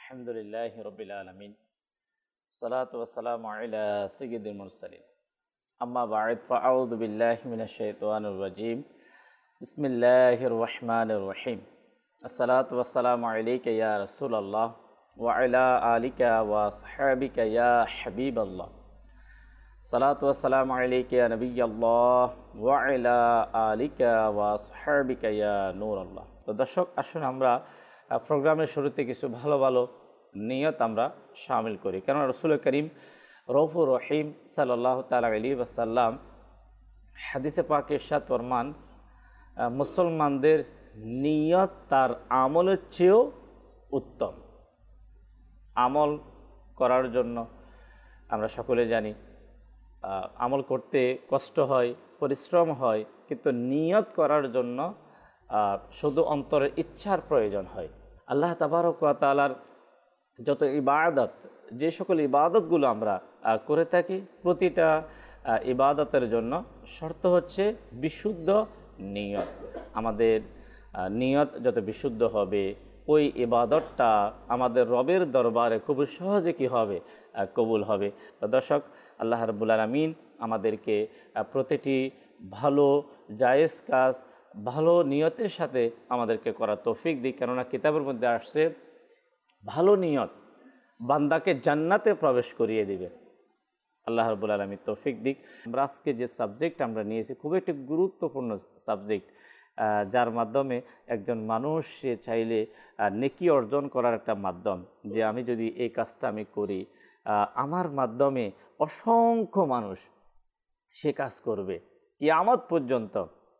আলহামদুলিল্লাহি রাব্বিল আলামিন সালাতু ওয়াসসালামু আলা সাইয়্যিদিল মুরসালিন আম্মা বা'দ ফাআউযু বিল্লাহি মিনাশ শাইতানির রাজীম বিসমিল্লাহির রহমানির রহিম আসসালাতু ওয়াসসালামু আলাইকা ইয়া রাসূলুল্লাহ ওয়া আলা আলিকা ওয়া আসহাবিকা ইয়া হাবিবাল্লাহ সালাতু ওয়াসসালামু আলাইকা ইয়া নবিয়াল্লাহ ওয়া আলা আলিকা ওয়া আসহাবিকা ইয়া নূরাল্লাহ। তো দর্শক, আসুন আমরা প্রোগ্রামের শুরুতে কিছু ভালো ভালো নিয়ত আমরা শামিল করি, কেননা রাসূল করিম রউফুর রহিম সাল্লাল্লাহু তাআলা আলাইহি ওয়াসাল্লাম হাদিসে পাকে ইরশাদ ফরমান, মুসলমানদের নিয়ত তার আমলের চেয়েও উত্তম। আমল করার জন্য আমরা সকলে জানি আমল করতে কষ্ট হয়, পরিশ্রম হয়, কিন্তু নিয়ত করার জন্য শুধু অন্তরের ইচ্ছার প্রয়োজন হয়। আল্লাহ তাবারক ওয়া তাআলার যত ইবাদত, যে সকল ইবাদতগুলো আমরা করে থাকি, প্রতিটা ইবাদতের জন্য শর্ত হচ্ছে বিশুদ্ধ নিয়ত। আমাদের নিয়ত যত বিশুদ্ধ হবে, ওই ইবাদতটা আমাদের রবের দরবারে খুব সহজে কি হবে, কবুল হবে। তো দর্শক, আল্লাহ রাব্বুল আলামিন আমাদেরকে প্রতিটি ভালো জায়েজ কাজ ভালো নিয়তের সাথে আমাদেরকে করার তৌফিক দিক, কেননা কিতাবের মধ্যে আসছে ভালো নিয়ত বান্দাকে জান্নাতে প্রবেশ করিয়ে দিবে। আল্লাহ রাব্বুল আলামিন তৌফিক দিক। আমরা আজকে যে সাবজেক্ট আমরা নিয়েছি খুব একটি গুরুত্বপূর্ণ সাবজেক্ট, যার মাধ্যমে একজন মানুষ সে চাইলে নেকি অর্জন করার একটা মাধ্যম, যে আমি যদি এই কাজটা আমি করি, আমার মাধ্যমে অসংখ্য মানুষ সে কাজ করবে কিয়ামত পর্যন্ত।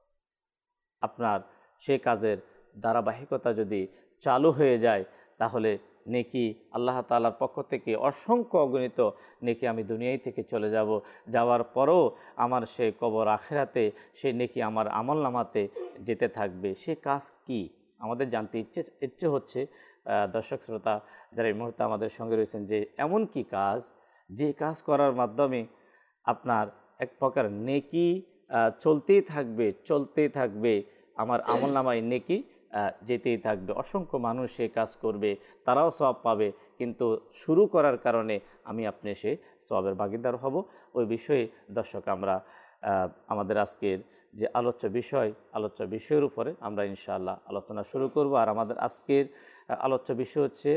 আপনার সে কাজের ধারাবাহিকতা যদি চালু হয়ে যায়, তাহলে নেকি আল্লাহ তাআলার পক্ষ থেকে অসংখ্য অগণিত নেকি আমি দুনিয়ায় থেকে চলে যাওয়ার পরও আমার সে কবর আখিরাতে সে নেকি আমার আমলনামাতে যেতে থাকবে। সে কাজ কি আমাদের জানতে ইচ্ছে হচ্ছে। দর্শক শ্রোতা যারা এই মুহূর্তে আমাদের সঙ্গে রয়েছেন, যে এমন কি কাজ, যে কাজ করার মাধ্যমে আপনার এক প্রকার নেকি চলতেই থাকবে, আমার আমলনামায় নেকি যেতেই থাকবে। অসংখ্য মানুষ সে কাজ করবে, তারাও সওয়াব পাবে, কিন্তু শুরু করার কারণে আমি আপনি সে সওয়াবের ভাগীদার হব। ওই বিষয়ে দর্শক আমরা আমাদের আজকের যে আলোচ্য বিষয়ের উপরে আমরা ইনশাআল্লাহ আলোচনা শুরু করব। আর আমাদের আজকের আলোচ্য বিষয় হচ্ছে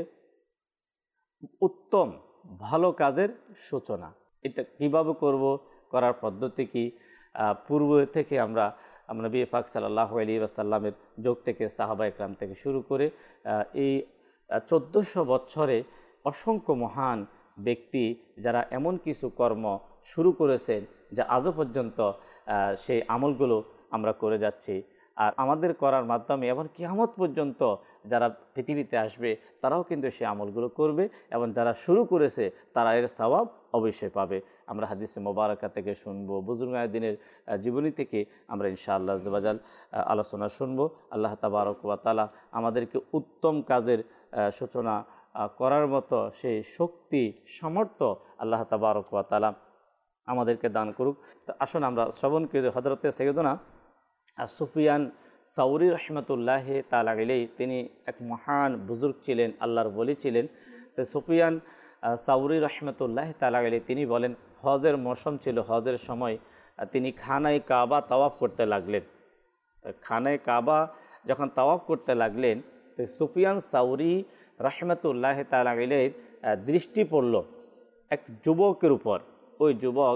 উত্তম ভালো কাজের সূচনা। এটা কীভাবে করব, করার পদ্ধতি কি? পূর্ব থেকে আমরা নবী পাক সাল্লাল্লাহু আলাইহি ওয়াসাল্লামের যুগ থেকে সাহাবা একরাম থেকে শুরু করে এই 1400 বছরে অসংখ্য মহান ব্যক্তি যারা এমন কিছু কর্ম শুরু করেছেন যা আজও পর্যন্ত সেই আমলগুলো আমরা করে যাচ্ছি। আর আমাদের করার মাধ্যমে এবং কিয়ামত পর্যন্ত যারা পৃথিবীতে আসবে তারাও কিন্তু সেই আমলগুলো করবে, এবং যারা শুরু করেছে তারা এর সওয়াব অবশ্যই পাবে। আমরা হাদিসে মোবারকা থেকে শুনবো, বুজুর্গায়ে দ্বীনের জীবনী থেকে আমরা ইনশাআল্লাহ আযজা ওয়া জাল আলোচনা শুনবো। আল্লাহ তাবারক ওয়া তাআলা আমাদেরকে উত্তম কাজের সূচনা করার মতো সেই শক্তি সামর্থ্য আল্লাহ তাবারক ওয়া তাআলা আমাদেরকে দান করুক। তো আসুন আমরা শ্রবণ করি হযরতে সাইয়্যিদুনা সুফিয়ান সাউরি রহমতুল্লাহ তাআলা আলাইহি, তিনি এক মহান বুজুর্গ ছিলেন, আল্লাহর ওলি ছিলেন। তো সুফিয়ান সাউরি রহমতুল্লাহ তাআলা আলাইহি তিনি বলেন, হজের মৌসুম ছিল, হজের সময় তিনি খানায় কাবা তাওয়াফ করতে লাগলেন। তো খানায় কাবা যখন তাওয়াফ করতে লাগলেন, তো সুফিয়ান সাউরি রহমতুল্লাহ তাআলা আলাইহির দৃষ্টি পড়ল এক যুবকের উপর। ওই যুবক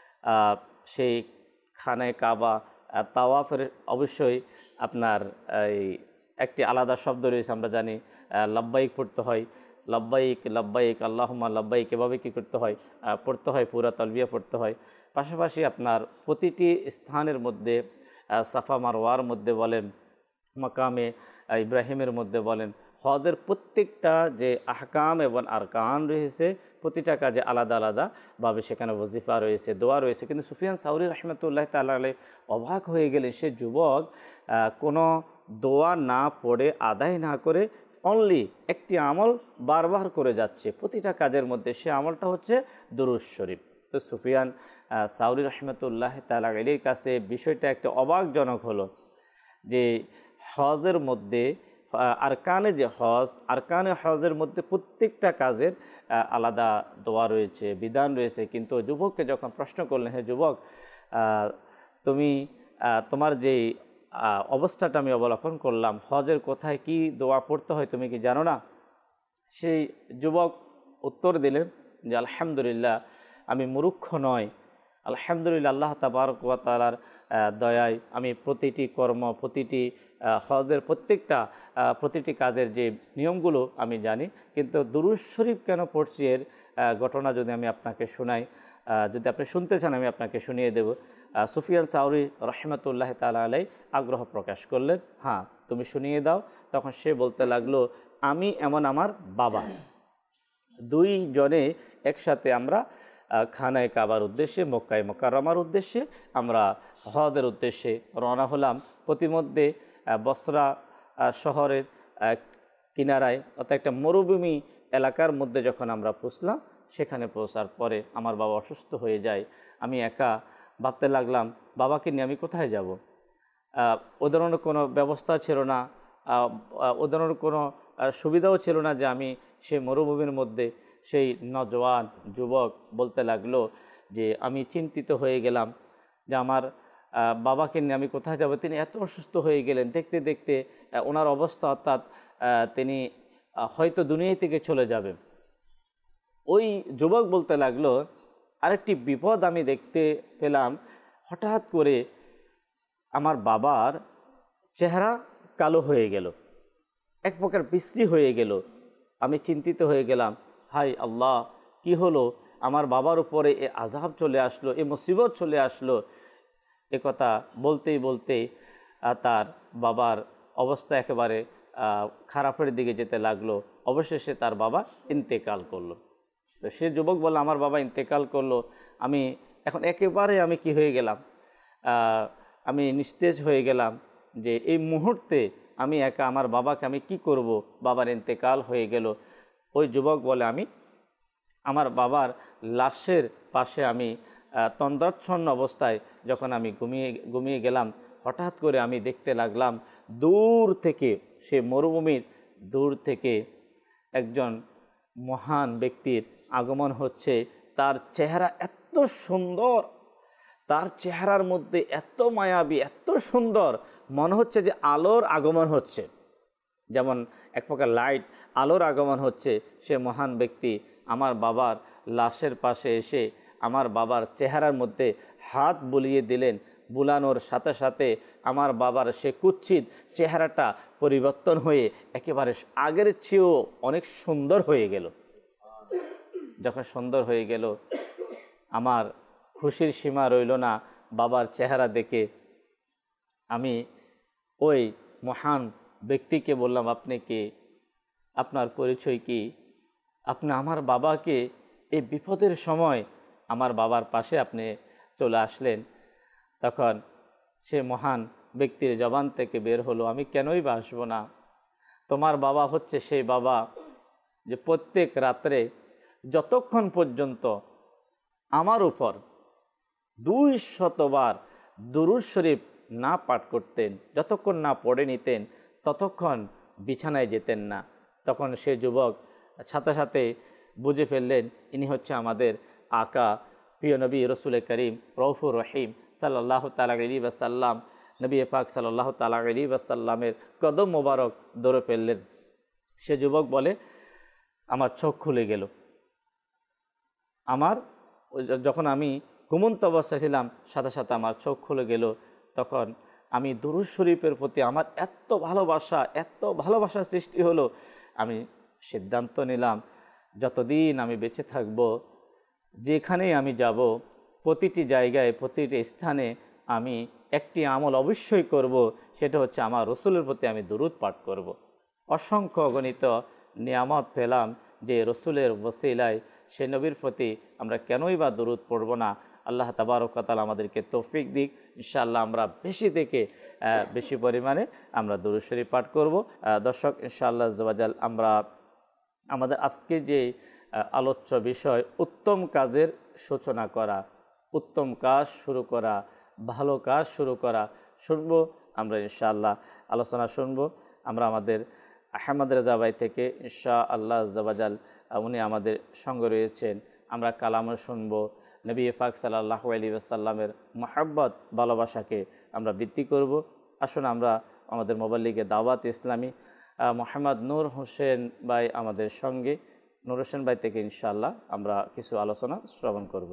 সেই খানায় কাবা তাওয়াফের অবশ্যই আপনার এই একটি আলাদা শব্দ রয়েছে, আমরা জানি লাব্বাইক পড়তে হয়, লাব্বাইক আল্লাহুম্মা লাব্বাইক, এভাবে কী করতে হয়, পড়তে হয়, পুরা তালবিয়া পড়তে হয়। পাশাপাশি আপনার প্রতিটি স্থানের মধ্যে সাফা মারওয়ার মধ্যে বলেন, মাকামে ইব্রাহিমের মধ্যে বলেন, হজের প্রত্যেকটা যে আহকাম এবং আরকান রয়েছে, প্রতিটা কাজে আলাদা আলাদাভাবে সেখানে ওয়াজিফা রয়েছে, দোয়া রয়েছে। কিন্তু সুফিয়ান সাউরি রহমতুল্লাহ তাআলা আলাইহি অবাক হয়ে গেলেন, সে যুবক কোনো দোয়া না পড়ে, আদায় না করে অনলি একটি আমল বারবার করে যাচ্ছে, প্রতিটা কাজের মধ্যে সে আমলটা হচ্ছে দুরূদ শরীফ। তো সুফিয়ান সাউরি রহমতুল্লাহ তাআলা আলাইহির কাছে বিষয়টা একটা অবাকজনক হলো, যে আরকানে যে হজ, আরকানে হজের মধ্যে প্রত্যেকটা কাজের আলাদা দোয়া রয়েছে, বিধান রয়েছে। কিন্তু যুবককে যখন প্রশ্ন করলেন, হে যুবক, তুমি তোমার যেই অবস্থাটা আমি অবলোকন করলাম, হজের কোথায় কি দোয়া পড়তে হয় তুমি কি জানো না? সেই যুবক উত্তর দিলেন যে আলহামদুলিল্লাহ, আমি মূর্খ নয়। আলহামদুলিল্লাহ, আল্লাহ তাবারক ওয়া তাআলার দয়ায় আমি প্রতিটি কর্ম, প্রতিটি হজের প্রতিটি কাজের যে নিয়মগুলো আমি জানি। কিন্তু দুরূদ শরীফ কেন পড়ছি এর ঘটনা যদি আমি আপনাকে শোনাই, যদি আপনি শুনতে চান আমি আপনাকে শুনিয়ে দেব। সুফিয়ান সাউরি রহমতুল্লাহ তাআলা আলাইহি আগ্রহ প্রকাশ করলেন, হ্যাঁ তুমি শুনিয়ে দাও। তখন সে বলতে লাগলো, আমি এমন আমার বাবা, দুইজনে একসাথে আমরা খানায় কাবার উদ্দেশ্যে, মক্কায় মুকাররমার উদ্দেশ্যে, আমরা হজের উদ্দেশ্যে রওনা হলাম। প্রতিমধ্যে বসরা শহরের কিনারায়, অর্থাৎ একটা মরুভূমি এলাকার মধ্যে যখন আমরা পৌঁছলাম, সেখানে পৌঁছার পরে আমার বাবা অসুস্থ হয়ে যায়। আমি একা ভাবতে লাগলাম, বাবাকে নিয়ে আমি কোথায় যাব? ও ধরনের কোনো ব্যবস্থা ছিল না, ও ধরনের কোনো সুবিধাও ছিল না যে আমি সেই মরুভূমির মধ্যে। সেই নজওয়ান যুবক বলতে লাগলো যে আমি চিন্তিত হয়ে গেলাম যে আমার বাবাকে নিয়ে আমি কোথায় যাব। তিনি এত অসুস্থ হয়ে গেলেন, দেখতে দেখতে ওনার অবস্থা, অর্থাৎ তিনি হয়তো দুনিয়া থেকে চলে যাবে। ওই যুবক বলতে লাগলো, আরেকটি বিপদ আমি দেখতে পেলাম। হঠাৎ করে আমার বাবার চেহারা কালো হয়ে গেল, এক প্রকার বিশ্রী হয়ে গেল। আমি চিন্তিত হয়ে গেলাম, হাই আল্লাহ, কি হলো? আমার বাবার উপরে এ আযাব চলে আসলো, এ মুসিবত চলে আসলো। এ কথা বলতেই বলতেই তার বাবার অবস্থা একেবারে খারাপের দিকে যেতে লাগলো। অবশেষে তার বাবা ইন্তেকাল করলো। তো সে যুবক বলল, আমার বাবা ইন্তেকাল করলো, আমি এখন একেবারে আমি কি হয়ে গেলাম, আমি নিস্তেজ হয়ে গেলাম যে এই মুহূর্তে আমি একা, আমার বাবাকে আমি কি করব? বাবার ইন্তেকাল হয়ে গেল। ওই যুবক বলে, আমি আমার বাবার লাশের পাশে আমি তন্দ্রাচ্ছন্ন অবস্থায় যখন আমি ঘুমিয়ে গেলাম, হঠাৎ করে আমি দেখতে লাগলাম দূর থেকে, সে মরুভূমির দূর থেকে একজন মহান ব্যক্তির আগমন হচ্ছে। তার চেহারা এত সুন্দর, তার চেহারার মধ্যে এত মায়াবী, এত সুন্দর, মনে হচ্ছে যে আলোর আগমন হচ্ছে, যেমন এক প্রকার লাইট, আলোর আগমন হচ্ছে। সে মহান ব্যক্তি আমার বাবার লাশের পাশে এসে আমার বাবার চেহারার মধ্যে হাত বুলিয়ে দিলেন। বুলানোর সাথে সাথে আমার বাবার সে কুৎসিত চেহারাটা পরিবর্তন হয়ে একেবারে আগের চেয়েও অনেক সুন্দর হয়ে গেল। যখন সুন্দর হয়ে গেল, আমার খুশির সীমা রইল না বাবার চেহারা দেখে। আমি ওই মহান ব্যক্তিকে বললাম, আপনি কে? আপনার পরিচয় কি? আপনি আমার বাবাকে এই বিপদের সময় আমার বাবার পাশে আপনি চলে আসলেন। তখন সে মহান ব্যক্তির জবান থেকে বের হলো, আমি কেনই বা আসবো না? তোমার বাবা হচ্ছে সেই বাবা যে প্রত্যেক রাত্রে যতক্ষণ পর্যন্ত আমার উপর 200 বার দুরূদ শরীফ না পাঠ করতেন, যতক্ষণ না পড়ে নিতেন, ততক্ষণ বিছানায় যেতেন না। তখন সে যুবক সাথে সাথে বুঝে ফেললেন, ইনি হচ্ছে আমাদের আকা, প্রিয় নবী রসুল করিম রউফুর রহিম সাল্লাল্লাহু তাআলা আলাইহি ওয়াসাল্লাম। নবী পাক সাল্লাল্লাহু তাআলা আলাইহি ওয়াসাল্লামের কদম মোবারক ধরে ফেললেন। সে যুবক বলে, আমার চোখ খুলে গেল। আমার যখন আমি ঘুমন্ত অবস্থায় ছিলাম, সাথে সাথে আমার চোখ খুলে গেল। তখন আমি দুরূদ শরীফের প্রতি আমার এত ভালোবাসা সৃষ্টি হলো। আমি সিদ্ধান্ত নিলাম, যতদিন আমি বেঁচে থাকব, যেখানেই আমি যাব, প্রতিটি জায়গায়, প্রতিটি স্থানে আমি একটি আমল অবশ্যই করব, সেটা হচ্ছে আমার রসুলের প্রতি আমি দুরূদ পাঠ করব। অসংখ্য অগণিত নিয়ামত পেলাম যে রসুলের ওসিলায়, সে নবীর প্রতি আমরা কেনই বা দুরূদ পড়ব না? আল্লাহ তাবারক ওয়া তাআলা আমাদেরকে তৌফিক দিক। ইনশাআল্লাহ আমরা বেশি পরিমাণে আমরা দুরূদ শরীফ পাঠ করব। দর্শক, ইনশাআল্লাহ আজ্জা ওয়া জাল আমরা আমাদের আজকে যে আলোচ্য বিষয়, উত্তম কাজের সূচনা করা, উত্তম কাজ শুরু করা, ভালো কাজ শুরু করা, শুনবো আমরা ইনশাআল্লাহ, আলোচনা শুনবো আমরা। আমাদের আহমদ রেজা ভাই থেকে ইনশাআল্লাহ আজ্জাওয়াজাল উনি আমাদের সঙ্গে রয়েছেন। আমরা কালামও শুনবো, নবী পাক সাল্লাল্লাহু আলাইহি ওয়াসাল্লামের মহব্বত ভালোবাসাকে আমরা বৃদ্ধি করব। আসুন আমরা আমাদের মোবাইল লিগে দাওয়াত ইসলামী মোহাম্মদ নূর হোসেন ভাই আমাদের সঙ্গে, নূর হোসেন ভাই থেকে ইনশাআল্লাহ আমরা কিছু আলোচনা শ্রবণ করব।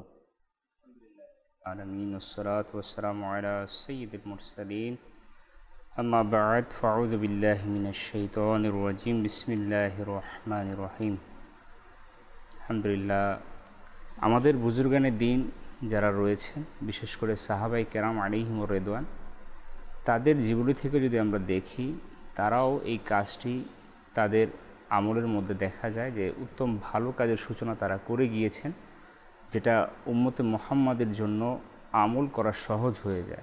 আলামিন ওয়াসসালাতু ওয়াসসালামু আলা সাইয়্যিদিল মুরসালিন আম্মা বা'দ ফাউযু বিল্লাহি মিনাশ শাইতানির রাজীম বিসমিল্লাহির রহমানির রহিম। আলহামদুলিল্লাহ, আমাদের বুজুর্গানে দিন যারা রয়েছেন, বিশেষ করে সাহাবায়ে কেরাম আলাইহিমুর রিদওয়ান, তাদের জীবনী থেকে যদি আমরা দেখি, তারাও এই কাজটি তাদের আমলের মধ্যে দেখা যায় যে উত্তম ভালো কাজের সূচনা তারা করে গিয়েছেন, যেটা উম্মতে মুহাম্মাদের জন্য আমল করা সহজ হয়ে যায়।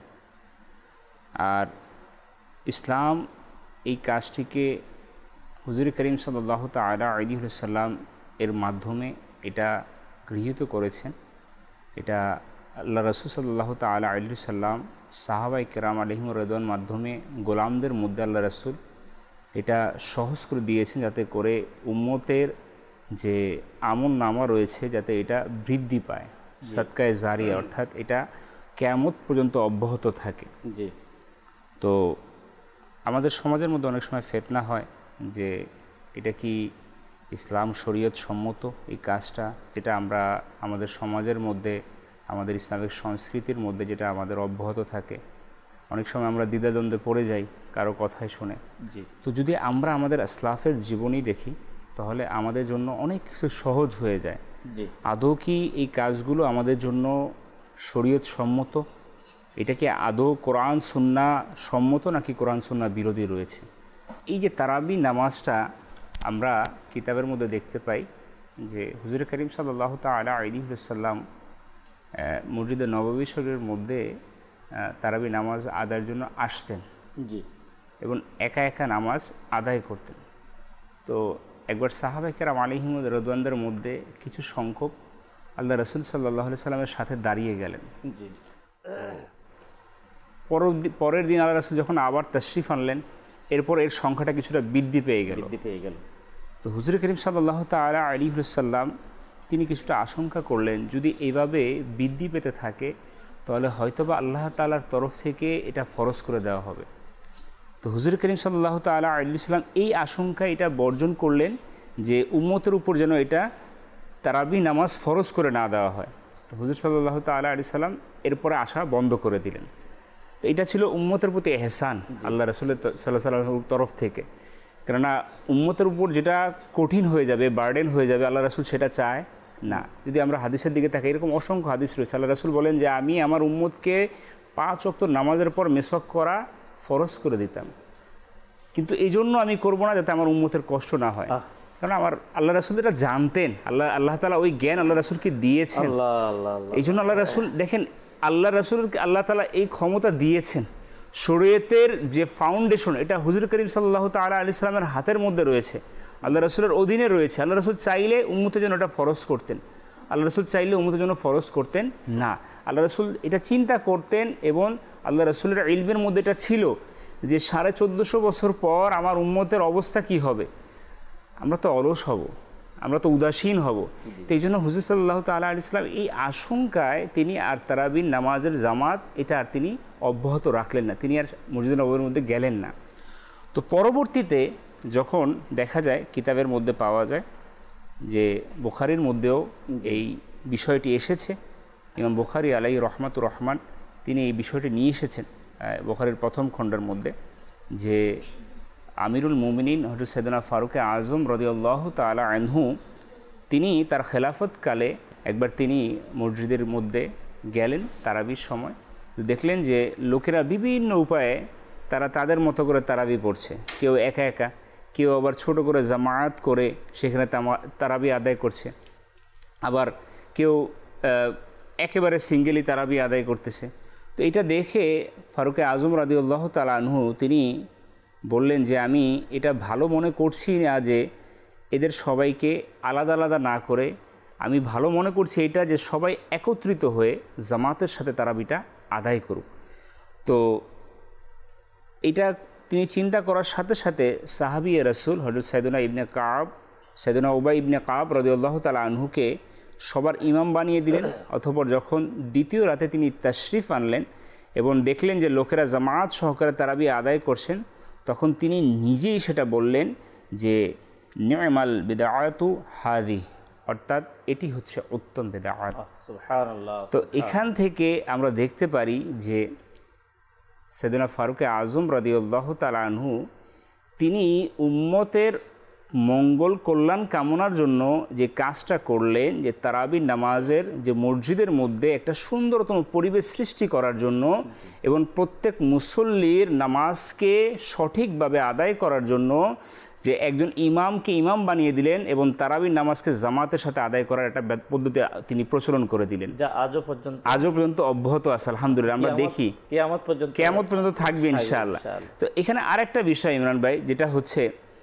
আর ইসলাম এই কাজটিকে হুজুর করিম সাল্লাল্লাহু তাআলা আলাইহি ওয়াসাল্লাম এর মাধ্যমে এটা গৃহীত করেছেন। এটা আল্লাহ রাসূল সাল্লাল্লাহু তাআলা আলাইহি ওয়াসাল্লাম সাহাবায়ে কেরাম আলাইহিমুর রিদওয়ান মাধ্যমে গোলামদের মধ্যে আল্লাহ রাসূল এটা সহজ করে দিয়েছেন, যাতে করে উম্মতের যে আমল নামা রয়েছে যাতে এটা বৃদ্ধি পায়, সাদকায়ে জারিয়া, অর্থাৎ এটা কিয়ামত পর্যন্ত অব্যাহত থাকে। জি। তো আমাদের সমাজের মধ্যে অনেক সময় ফিতনা হয় যে এটা কি ইসলাম শরীয়ত সম্মত এই কাজটা, যেটা আমরা আমাদের সমাজের মধ্যে আমাদের ইসলামিক সংস্কৃতির মধ্যে যেটা আমাদের অব্যাহত থাকে। অনেক সময় আমরা দ্বিধাদ্বন্দ্বে পড়ে যাই কারো কথাই শুনে। জি। তো যদি আমরা আমাদের আসলাফের জীবনী দেখি, তাহলে আমাদের জন্য অনেক কিছু সহজ হয়ে যায়। জি। আদৌ কি এই কাজগুলো আমাদের জন্য শরীয়ত সম্মত? এটা কি আদৌ কোরআন সুন্নাহ সম্মত নাকি কোরআন সুন্নাহ বিরোধী রয়েছে? এই যে তারাবি নামাজটা আমরা কিতাবের মধ্যে দেখতে পাই যে হুজুর করিম সাল্লাল্লাহু তাআলা আলাইহি ওয়াসাল্লাম মসজিদে নববী শরীফের মধ্যে তারাবি নামাজ আদায়ের জন্য আসতেন। জি। এবং একা একা নামাজ আদায় করতেন। তো একবার সাহাবায়ে কেরাম আলাইহিমুর রিদওয়ানদের মধ্যে কিছু সংখ্যক আল্লাহ রাসূল সাল্লাল্লাহু আলাইহি সাল্লামের সাথে দাঁড়িয়ে গেলেন। জি। পরের দিন আল্লাহ রাসূল যখন আবার তাশরিফ আনলেন, এরপর এর সংখ্যাটা কিছুটা বৃদ্ধি পেয়ে গেল। তো হুজুর করিম সাল্লাল্লাহু তাআলা আলাইহি ওয়াসাল্লাম তিনি কিছুটা আশঙ্কা করলেন, যদি এইভাবে বৃদ্ধি পেতে থাকে তাহলে হয়তোবা আল্লাহ তাআলার তরফ থেকে এটা ফরজ করে দেওয়া হবে। তো হুজুর করিম সাল্লাল্লাহু তাআলা আলাইহি ওয়াসাল্লাম এই আশঙ্কা এটা বর্জন করলেন যে উম্মতের উপর যেন এটা তারাবি নামাজ ফরজ করে না দেওয়া হয়। তো হুজুর সাল্লাল্লাহু তাআলা আলাইহি ওয়াসাল্লাম এরপরে আসা বন্ধ করে দিলেন। তো এটা ছিল উম্মতের প্রতি এহসান আল্লাহ রাসূলের সাল্লাল্লাহু আলাইহি ওয়াসাল্লামের তরফ থেকে। কেননা উম্মতের উপর যেটা কঠিন হয়ে যাবে, বার্ডেন হয়ে যাবে, আল্লাহ রাসূল সেটা চায় না। যদি আমরা হাদিসের দিকে তাকাই, এরকম অসংখ্য হাদিস রয়েছে। আল্লাহ রাসূল বলেন যে আমি আমার উম্মতকে 5 ওয়াক্ত নামাজের পর মেসওয়াক করা ফরজ করে দিতাম, কিন্তু এই জন্য আমি করবো না যাতে আমার উম্মতের কষ্ট না হয়। কারণ আমার আল্লাহ রাসূল এটা জানতেন, আল্লাহ তাআলা ওই জ্ঞান আল্লাহ রাসূলকে দিয়েছেন। এই জন্য আল্লাহ রাসূল দেখেন, আল্লাহ রাসূলকে আল্লাহ তাআলা এই ক্ষমতা দিয়েছেন। শরীয়তের যে ফাউন্ডেশন এটা হুজুর করিম সাল্লাল্লাহু তাআলা আলাইহি সাল্লামের হাতের মধ্যে রয়েছে, আল্লাহ রাসূলের অধীনে রয়েছে। আল্লাহ রাসূল চাইলে উম্মতের জন্য এটা ফরজ করতেন, আল্লাহ রাসূল চাইলে উম্মতের জন্য ফরজ করতেন না। আল্লাহ রাসূল এটা চিন্তা করতেন এবং আল্লাহ রাসূলের ইলমের মধ্যে এটা ছিল যে 1450 বছর পর আমার উম্মতের অবস্থা কি হবে। আমরা তো অলস হব, আমরা তো উদাসীন হব। তো এই জন্য হুজুর সাল্লাল্লাহু তাআলা আলাইহি সাল্লাম এই আশঙ্কায় তিনি আর তারাবির নামাজের জামাত এটা আর তিনি অব্যাহত রাখলেন না, তিনি আর মসজিদে নববীর মধ্যে গেলেন না। তো পরবর্তীতে যখন দেখা যায় কিতাবের মধ্যে পাওয়া যায় যে বুখারীর মধ্যেও এই বিষয়টি এসেছে, ইমাম বুখারী আলাইহি রহমাতুর রহমান তিনি এই বিষয়টি নিয়ে এসেছেন বুখারীর প্রথম খণ্ডের মধ্যে, যে আমিরুল মুমিনিন হযরত সাইয়েদনা ফারুক আযম রাদিয়াল্লাহু তাআলা আনহু তিনি তার খেলাফতকালে একবার তিনি মসজিদের মধ্যে গেলেন তারাবির সময়। দেখলেন যে লোকেরা বিভিন্ন উপায়ে তারা তাদের মতো করে তারাবি পড়ছে, কেউ একা একা, কেউ আবার ছোট করে জামায়াত করে সেখানে তারাবি আদায় করছে, আবার কেউ একেবারে সিঙ্গেলি তারাবি আদায় করতেছে। তো এটা দেখে ফারুক আযম রাদিয়াল্লাহু তাআলা আনহু তিনি বললেন যে আমি এটা ভালো মনে করছি না যে এদের সবাইকে আলাদা আলাদা না করে, আমি ভালো মনে করছি এটা যে সবাই একত্রিত হয়ে জামাতের সাথে তারাবিটা আদায় করুক। তো এটা তিনি চিন্তা করার সাথে সাথে সাহাবী রাসূল হযরত সাইয়েদনা উবাই ইবনে কাব রাদিয়াল্লাহু তাআলা আনহুকে সবার ইমাম বানিয়ে দিলেন। অতঃপর যখন দ্বিতীয় রাতে তিনি তাশরিফ আনলেন এবং দেখলেন যে লোকেরা জামাত সহকারে তারাবি আদায় করছেন, তখন তিনি নিজেই সেটা বললেন যে নি'মাল বিদআতু হাযিহ, অর্থাৎ এটি হচ্ছে উত্তম বিদআত। সুবহানাল্লাহ। তো এখান থেকে আমরা দেখতে পারি যে সাইয়েদনা ফারুক আজম রাদিয়াল্লাহু তাআলা আনহু তিনি উম্মতের মঙ্গল কল্যাণ কামনার জন্য যে কাজটা করলেন, যে তারাবির নামাজের যে মসজিদের মধ্যে একটা সুন্দরতম পরিবেশ সৃষ্টি করার জন্য এবং প্রত্যেক মুসল্লির নামাজকে সঠিকভাবে আদায় করার জন্য যে একজন ইমামকে ইমাম বানিয়ে দিলেন এবং তারাবির নামাজকে জামাতের সাথে আদায় করার একটা পদ্ধতি তিনি প্রচলন করে দিলেন, যা আজও পর্যন্ত অব্যাহত আছে। আলহামদুলিল্লাহ আমরা দেখি কিয়ামত পর্যন্ত থাকবে ইনশাআল্লাহ। তো এখানে আরেকটা বিষয় ইমরান ভাই, যেটা হচ্ছে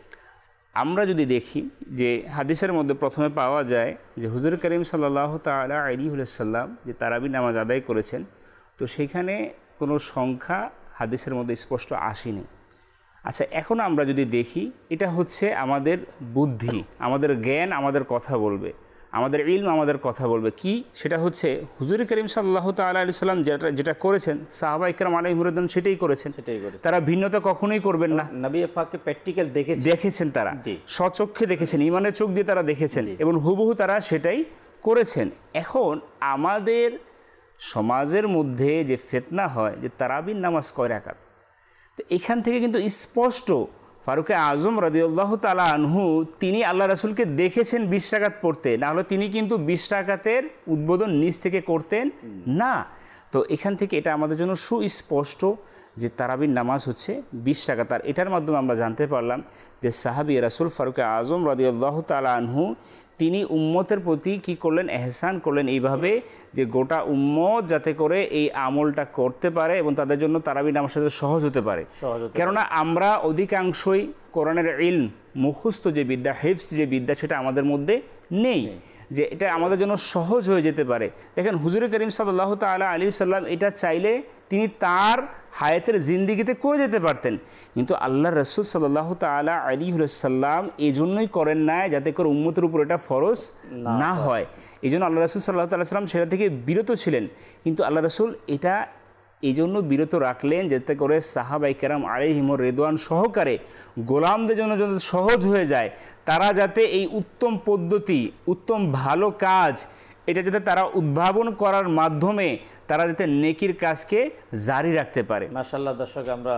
আমরা যদি দেখি যে হাদিসের মধ্যে প্রথমে পাওয়া যায় যে হুজুর করিম সাল্লাল্লাহু তাআলা আলাইহি ওয়াসাল্লাম যে তারাবি নামাজ আদায় করেছেন, তো সেখানে কোনো সংখ্যা হাদিসের মধ্যে স্পষ্ট আসেনি। আচ্ছা, এখন আমরা যদি দেখি, এটা হচ্ছে আমাদের বুদ্ধি, আমাদের জ্ঞান আমাদের কথা বলবে, আমাদের ইলম আমাদের কথা বলবে। কি সেটা হচ্ছে হুজুর করিম সাল্লাল্লাহু তাআলা আলাইহি ওয়াসাল্লাম যেটা করেছেন, সাহাবা ইকরাম আলাইহিম রিদওয়ান সেটাই করেছেন। তারা ভিন্নতা কখনোই করবেন না। নবী পাককে প্র্যাকটিক্যাল দেখেছেন, তারা স্বচক্ষে দেখেছেন, ঈমানের চোখ দিয়ে তারা দেখেছেন এবং হুবহু তারা সেটাই করেছেন। এখন আমাদের সমাজের মধ্যে যে ফিতনা হয় যে তারাবির নামাজ কয় রাকাত, তো এখান থেকে কিন্তু স্পষ্ট ফারুক আজম রাদিয়াল্লাহু তাআলা আনহু তিনি আল্লাহ রাসূলকে দেখেছেন 20 রাকাত পড়তে, না হলে তিনি কিন্তু 20 রাকাতের উদ্বোধন নিজ থেকে করতেন না। তো এখান থেকে এটা আমাদের জন্য সুস্পষ্ট যে তারাবির নামাজ হচ্ছে 20 রাকাত। আর এটার মাধ্যমে আমরা জানতে পারলাম যে সাহাবী রাসূল ফারুক আজম রাদিয়াল্লাহু তাআলা আনহু তিনি উম্মতের প্রতি কি করলেন, এহসান করলেন এইভাবে যে গোটা উম্মত যাতে করে এই আমলটা করতে পারে এবং তাদের জন্য তারাবির নামাজ সাথে সহজ হতে পারে। কেননা আমরা অধিকাংশই কোরআনের ইলম, মুখস্থ যে বিদ্যা, হিফজ যে বিদ্যা, সেটা আমাদের মধ্যে নেই, যে এটা আমাদের জন্য সহজ হয়ে যেতে পারে। দেখেন হুজুর করিম সাল্লাল্লাহু তাআলা আলাইহি ওয়াসাল্লাম এটা চাইলে তিনি তার হায়াতের জিন্দিগিতে করে যেতে পারতেন, কিন্তু আল্লাহ রাসূল সাল্লাল্লাহু তাআলা আলাইহি ওয়াসাল্লাম এই জন্যই করেন না যাতে করে উম্মতের উপর এটা ফরজ না হয়। এই জন্য আল্লাহ রাসূল সাল্লাল্লাহু তাআলা সাল্লাম সেটা থেকে বিরত ছিলেন। কিন্তু আল্লাহ রাসূল এটা এই জন্য বিরত রাখলেন যাতে করে সাহাবায়ে কেরাম আলাইহিমুর রিদওয়ান সহকারে গোলামদের জন্য যাতে সহজ হয়ে যায়, তারা যাতে এই উত্তম পদ্ধতি, উত্তম ভালো কাজ, এটা যাতে তারা উদ্ভাবন করার মাধ্যমে তারা যাতে নেকির কাজকে জারি রাখতে পারে। মাশাআল্লাহ। দর্শক, আমরা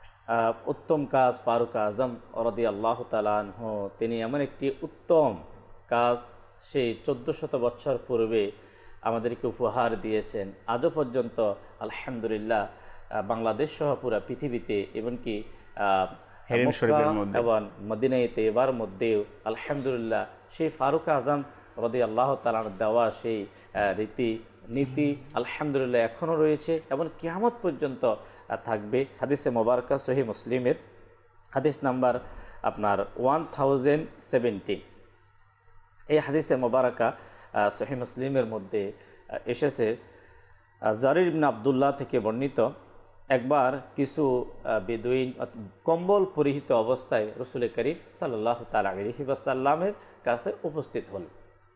উত্তম কাজ ফারুক আজম রাদিয়াল্লাহু তাআলা আনহু তিনি এমন একটি উত্তম কাজ সেই 1400 বছর পূর্বে আমাদেরকে উপহার দিয়েছেন। আজও পর্যন্ত আলহামদুলিল্লাহ বাংলাদেশ সহ পুরা পৃথিবীতে, এমনকি এবং মদিনায়ে তৈয়বার মধ্যেও আলহামদুলিল্লাহ সেই ফারুক আজম রাদিয়াল্লাহু তাআলা দেওয়া সেই নীতি আলহামদুলিল্লাহ এখনও রয়েছে এবং কিয়ামত পর্যন্ত থাকবে। হাদিসে মোবারকা সহিহ মুসলিমের হাদিস নাম্বার আপনার 1070, এই হাদিসে মোবারকা সহিহ মুসলিমের মধ্যে এসেছে জারির ইবনে আব্দুল্লাহ থেকে বর্ণিত, একবার কিছু বেদুইন কম্বল পরিহিত অবস্থায় রাসূল করিম সাল্লাল্লাহু তাআলা আলাইহি ওয়াসাল্লামের কাছে উপস্থিত হলেন।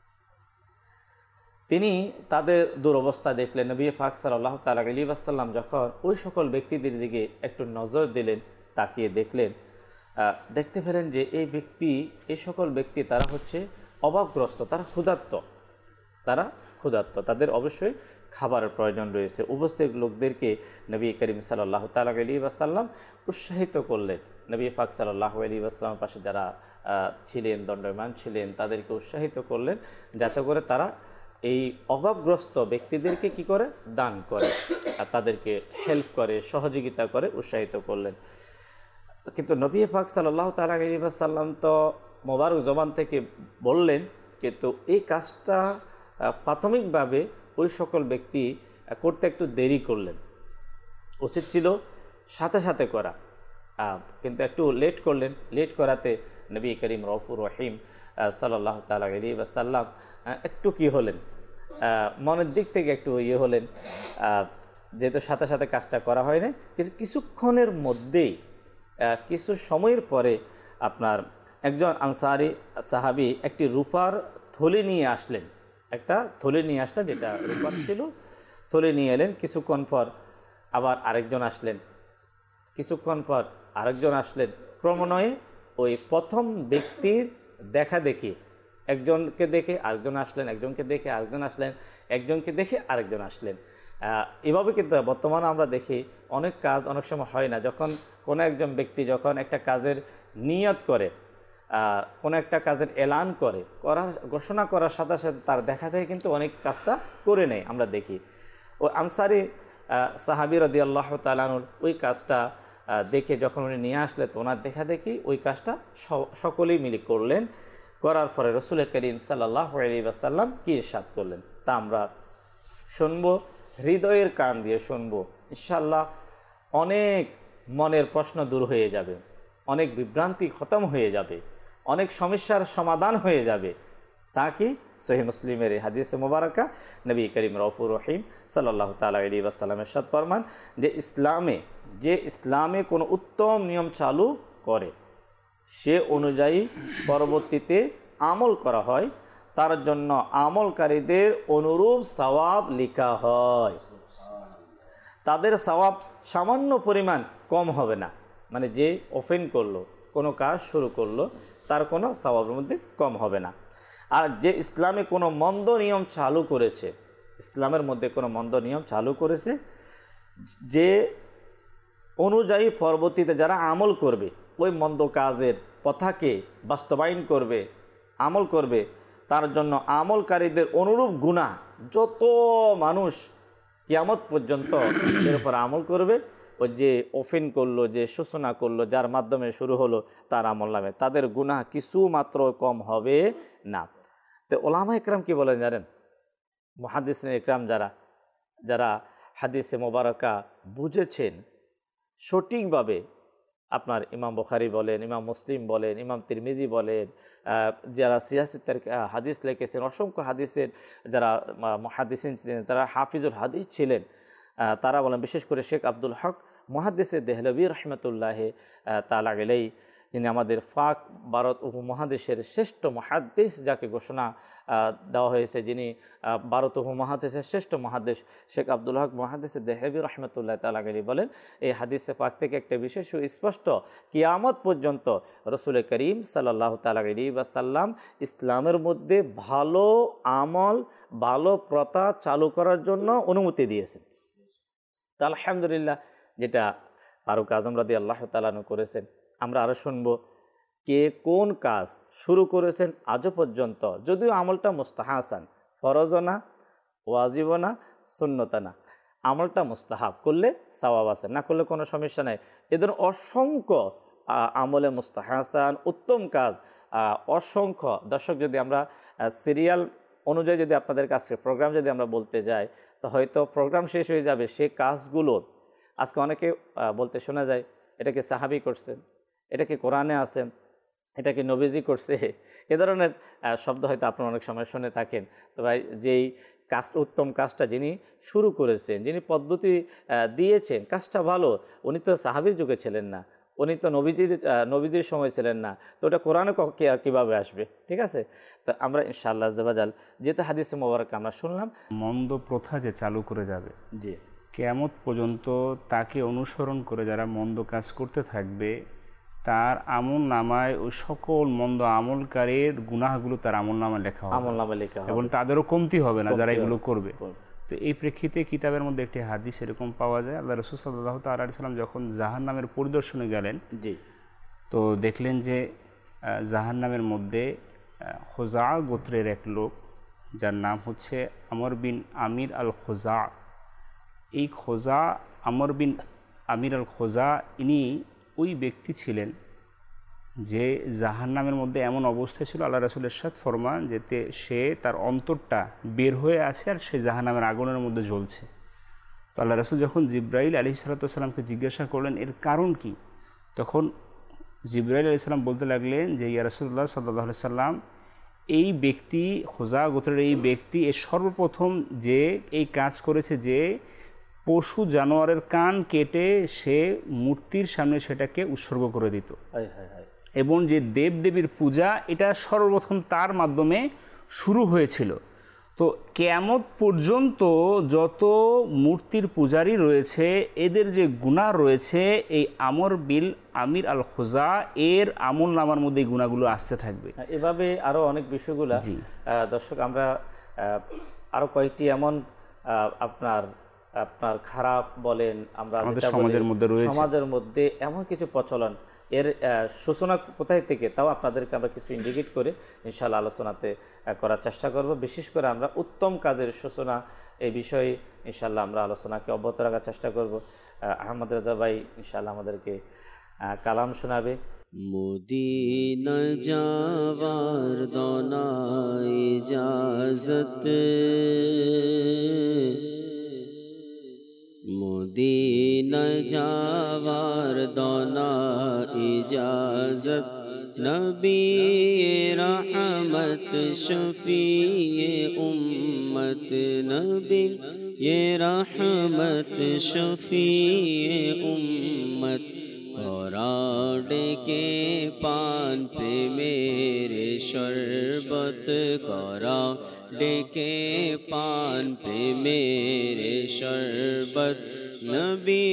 তিনি তাদের দুরবস্থা দেখলেন। নবী পাক সাল্লাল্লাহু তাআলা আলাইহি ওয়াসাল্লাম যখন ওই সকল ব্যক্তিদের দিকে একটু নজর দিলেন, তাকিয়ে দেখলেন, দেখতে পেলেন যে এই সকল ব্যক্তি তারা হচ্ছে অভাবগ্রস্ত, তারা ক্ষুধার্ত, তাদের অবশ্যই খাবারের প্রয়োজন রয়েছে। উপস্থিত লোকদেরকে নবী করিম সাল্লাল্লাহু তাআলা আলাইহি ওয়াসাল্লাম উৎসাহিত করলেন। নবী পাক সাল্লাল্লাহু আলাইহি ওয়াসাল্লামের পাশে যারা ছিলেন, দণ্ডায়মান ছিলেন, তাদেরকে উৎসাহিত করলেন যাতে করে তারা এই অভাবগ্রস্ত ব্যক্তিদেরকে কি করে, দান করে, আর তাদেরকে হেল্প করে, সহযোগিতা করে, উৎসাহিত করলেন। কিন্তু নবী পাক সাল্লাল্লাহু তাআলা আলাইহি ওয়াসাল্লাম তো মোবারক জবান থেকে বললেন, কিন্তু এই কাজটা প্রাথমিকভাবে ওই সকল ব্যক্তি করতে একটু দেরি করলেন। উচিত ছিল সাথে সাথে করা, কিন্তু একটু লেট করলেন। লেট করাতে নবী করিম রউফুর রহিম সাল্লাল্লাহু তাআলা আলাইহি ওয়াসাল্লাম একটু কি হলেন, মনের দিক থেকে একটু হলেন, যেহেতু সাথে সাথে কাজটা করা হয় না, কিছুক্ষণের মধ্যেই কিছু সময়ের পরে আপনার একজন আনসারি সাহাবী একটি রূপার থলি নিয়ে আসলেন, একটা থলি নিয়ে আসলেন যেটা রূপার ছিল, থলি নিয়ে এলেন। কিছুক্ষণ পর আবার আরেকজন আসলেন, কিছুক্ষণ পর আরেকজন আসলেন। ক্রমান্বয়ে ওই প্রথম ব্যক্তির দেখা দেখি একজনকে দেখে আরেকজন আসলেন, একজনকে দেখে আরেকজন আসলেন, একজনকে দেখে আরেকজন আসলেন। এভাবে কিন্তু বর্তমানে আমরা দেখি অনেক কাজ অনেক সময় হয় না। যখন কোনো একজন ব্যক্তি যখন একটা কাজের নিয়ত করে, কোনো একটা কাজের এলান করে, ঘোষণা করার সাথে সাথে তার দেখা থেকে কিন্তু অনেক কাজটা করে নেয় আমরা দেখি। ও আনসারি সাহাবী রাদিয়াল্লাহু তাআলা আনহু ওই কাজটা দেখে যখন উনি নিয়ে আসলে তো ওনার দেখা দেখি ওই কাজটা সকলেই মিলে করলেন। করার পরে রাসূল করিম সাল্লাল্লাহু আলাইহি ওয়াসাল্লাম কি ইরশাদ করলেন তা আমরা শুনবো, হৃদয়ের কান দিয়ে শুনবো। ইনশাআল্লাহ অনেক মনের প্রশ্ন দূর হয়ে যাবে, অনেক বিভ্রান্তি খতম হয়ে যাবে, অনেক সমস্যার সমাধান হয়ে যাবে। তা কি সহিহ মুসলিমের এই হাদিসে মোবারকা নবী করিম রউফুর রহিম সাল্লাল্লাহু তাআলা আলাইহি ওয়াসাল্লামের ইরশাদ ফরমান যে ইসলামে কোনো উত্তম নিয়ম চালু করে সে অনুযায়ী পরবর্তীতে আমল করা হয়, তার জন্য আমলকারীদের অনুরূপ সওয়াব লেখা হয়। তাদের সওয়াব সামান্য পরিমাণ কম হবে না, মানে যে অফেন্ড করলো, কোনো কাজ শুরু করলো, তার কোনো সওয়াবের মধ্যে কম হবে না। আর যে ইসলামে কোনো মন্দ নিয়ম চালু করেছে, ইসলামের মধ্যে কোনো মন্দ নিয়ম চালু করেছে, যে অনুযায়ী পরবর্তীতে যারা আমল করবে, ওই মন্দ কাজের কথাকে বাস্তবায়ন করবে, আমল করবে, তার জন্য আমলকারীদের অনুরূপ গুনাহ যত মানুষ কিয়ামত পর্যন্ত এর উপর আমল করবে, ওই যে অফেন্ড করলো, যে সূচনা করলো, যার মাধ্যমে শুরু হলো তার আমল নামে, তাদের গুনাহ কিছু মাত্র কম হবে না। তো ওলামা ইকরাম কি বলেন জানেন? মুহাদ্দিসিন ইকরাম যারা হাদিসে মোবারকা বুঝেছেন সঠিকভাবে, আপনার ইমাম বুখারী বলেন, ইমাম মুসলিম বলেন, ইমাম তিরমিজি বলেন, যারা সিয়াসতের হাদিস লিখেছেন, অসংখ্য হাদিসের যারা মুহাদ্দিসিন ছিলেন, যারা হাফিজুল হাদিস ছিলেন, তারা বলেন, বিশেষ করে শেখ আব্দুল হক মুহাদ্দিসে দেহলভী রহমতুল্লাহ তাআলা আলাইহি, যিনি আমাদের পাক ভারত উপমহাদেশের শ্রেষ্ঠ মুহাদ্দিস যাকে ঘোষণা দেওয়া হয়েছে, যিনি ভারত উপমহাদেশের শ্রেষ্ঠ মুহাদ্দিস শেখ আব্দুল হক মুহাদ্দিসে দেহলভী রহমতুল্লাহ তাআলা আলাইহি বলেন, এই হাদিসে পাক থেকে একটা বিশেষ সুস্পষ্ট কিয়ামত পর্যন্ত রাসূল করিম সাল্লাল্লাহু তাআলা আলাইহি ওয়াসাল্লাম ইসলামের মধ্যে ভালো আমল, ভালো প্রথা চালু করার জন্য অনুমতি দিয়েছেন। তা আলহামদুলিল্লাহ, যেটা ফারুক আজম রাদিয়াল্লাহু তাআলা আনহু করেছেন। আমরা আরও শুনব কে কোন কাজ শুরু করেছেন আজও পর্যন্ত, যদিও আমলটা মুস্তাহাসান, ফরজও না, ওয়াজিবও না, সুন্নতা না, আমলটা মুস্তাহাব, করলে সওয়াব আছে, না করলে কোনো সমস্যা নাই। এদের অসংখ্য আমলে মুস্তাহাসান উত্তম কাজ, অসংখ্য। দর্শক, যদি আমরা সিরিয়াল অনুযায়ী যদি আপনাদের কাছে প্রোগ্রাম যদি আমরা বলতে যাই, তো হয়তো প্রোগ্রাম শেষ হয়ে যাবে। সে কাজগুলো আজকে অনেকে বলতে শোনা যায়, এটাকে সাহাবী করছেন, এটাকে কোরআনে আছে, এটাকে নবীজি করছে, এ ধরনের শব্দ হয়তো আপনারা অনেক সময় শুনে থাকেন। তো ভাই, যেই কাজ, উত্তম কাজটা যিনি শুরু করেছেন, যিনি পদ্ধতি দিয়েছেন, কাজটা ভালো, উনি তো সাহাবীর যুগে ছিলেন না, উনি তো নবীজির সময় ছিলেন না, তো ওটা কোরআনে কীভাবে আসবে? ঠিক আছে, তো আমরা ইনশাআল্লাহ আযওয়াজাল যেহেতু হাদিসে মোবারক আমরা শুনলাম, মন্দ প্রথা যে চালু করে যাবে, জি, কিয়ামত পর্যন্ত তাকে অনুসরণ করে যারা মন্দ কাজ করতে থাকবে, তার আমল নামায় ওই সকল মন্দ আমলকারীর গুনাহগুলো তার আমল নামায় লেখা হবে, এবং তাদেরও কমতি হবে না যারা এগুলো করবে। তো এই প্রেক্ষিতে কিতাবের মধ্যে একটি হাদিস এরকম পাওয়া যায়, আল্লাহ রাসূল সাল্লাল্লাহু তাআলা আলাইহি সাল্লাম যখন জাহান্নামের পরিদর্শনে গেলেন, জি, তো দেখলেন যে জাহান্নামের মধ্যে খোজা গোত্রের এক লোক, যার নাম হচ্ছে আমর বিন আমির আল খোজা। এই খোজা, আমর বিন আমির আল খোজা, ইনি ওই ব্যক্তি ছিলেন যে জাহান্নামের মধ্যে এমন অবস্থায় ছিল, আল্লাহ রাসূল ইরশাদ ফরমান যেতে সে তার অন্তরটা বের হয়ে আছে আর সে জাহান্নামের আগুনের মধ্যে জ্বলছে। তো আল্লাহ রাসূল যখন জিবরাইল আলাইহিস সালামকে জিজ্ঞাসা করলেন এর কারণ কি, তখন জিবরাইল আলাইহিস সালাম বলতে লাগলেন যে ইয়া রাসূলুল্লাহ সাল্লাল্লাহু আলাইহি সাল্লাম, এই ব্যক্তি, খোজা গোত্রের এই ব্যক্তি, এ সর্বপ্রথম যে এই কাজ করেছে, যে পশু জানোয়ারের কান কেটে সে মূর্তির সামনে সেটাকে উৎসর্গ করে দিত। এবং যে দেবদেবীর পূজা এটা সর্বপ্রথম তার মাধ্যমে শুরু হয়েছিল। তো কিয়ামত পর্যন্ত যত মূর্তির পূজারী রয়েছে এদের যে গুনাহ রয়েছে এই আমর বিল আমির আল খুজা এর আমল নামার মধ্যে এই গুনাহগুলো আসতে থাকবে। এভাবে আরো অনেক বিষয়গুলো দর্শক আমরা আরো কয়েকটি এমন আপনার আপনার খারাপ বলেন আমরা আমাদের সমাজের মধ্যে রয়েছে, সমাজের মধ্যে এমন কিছু প্রচলন এর সূচনা কোথায় থেকে তাও আপনাদেরকে আমরা কিছু ইন্ডিকেট করে ইনশাআল্লাহ আলোচনাতে করার চেষ্টা করব। বিশেষ করে আমরা উত্তম কাজের সূচনা এই বিষয়ে ইনশাআল্লাহ আমরা আলোচনাকে অব্যাহত রাখার চেষ্টা করব। আহমদ রাজা ভাই ইনশাআল্লাহ আমাদেরকে কালাম শোনাবে। মদিনা যাওয়ার দনা ইজাজত, মদিনা যাওয়ার দনা ইজাজত, নবী রহমত শফিয়ে উম্মত, নবী রহমত শফিয়ে উম্মত, ডেকে পান প্রেমের শরবত করা, ডেকে পান প্রেমের শরবত, নবী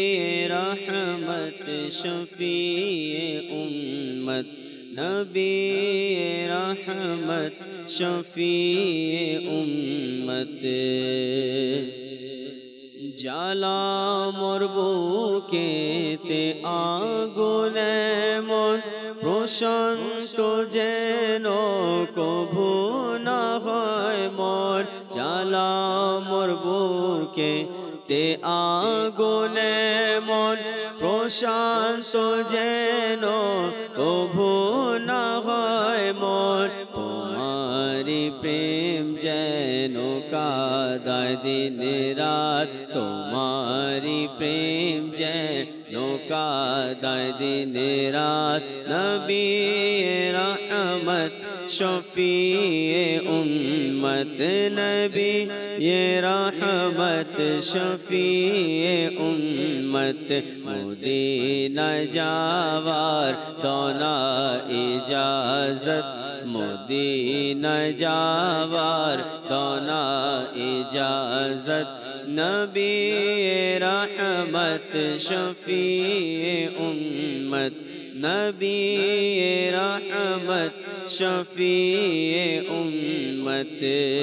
রহমত শফিয়ে উম্মত, নবী রহমত শফিয়ে উম্মত। জ্বালা মোর বুকেতে আগুনে মন প্রশান্ত যেন কভু না হয় মন, জ্বালা মোর বুকেতে আগুনে মন প্রশান্ত যেন কভু না হয় মন, তোমারি প্রেম যেন কাদায় দিন রাত, তোমারি প্রেম যেন কাদায় দিন রাত, নবী রহমত শফিয়ে উম্মত, নবী রহমত শফিয়ে উম্মত, মদিনা যাওয়ার দনা ইজাজত, মদিনা যাওয়ার দনা ইজাজত, নবী রহমত শফিয়ে উম্মত, নবী রহমত শফিয়ে উম্মত।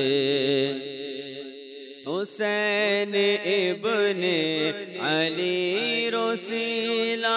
হুসैन ইবনে আলী রসিলা,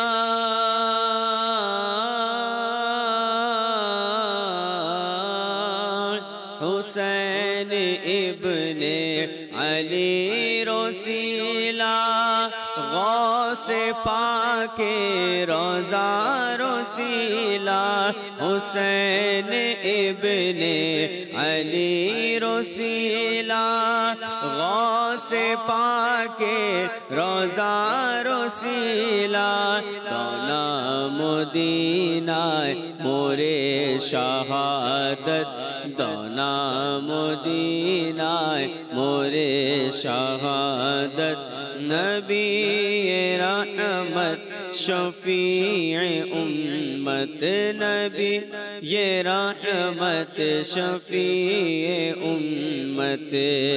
হুসैन ইবনে আলী রসিলা, গৌসে পাকে রোজা রসিলা, হুসैन ইবনে আলী রসিলা, গৌসে পাকে রোজা রসিলা, দনা মদিনায় মোরে শাহাদত, দনা মদিনায় মোরে শাহাদত, নবী রহমত শফিয়ে উম্মত, নবী রহমত শফিয়ে উম্মত।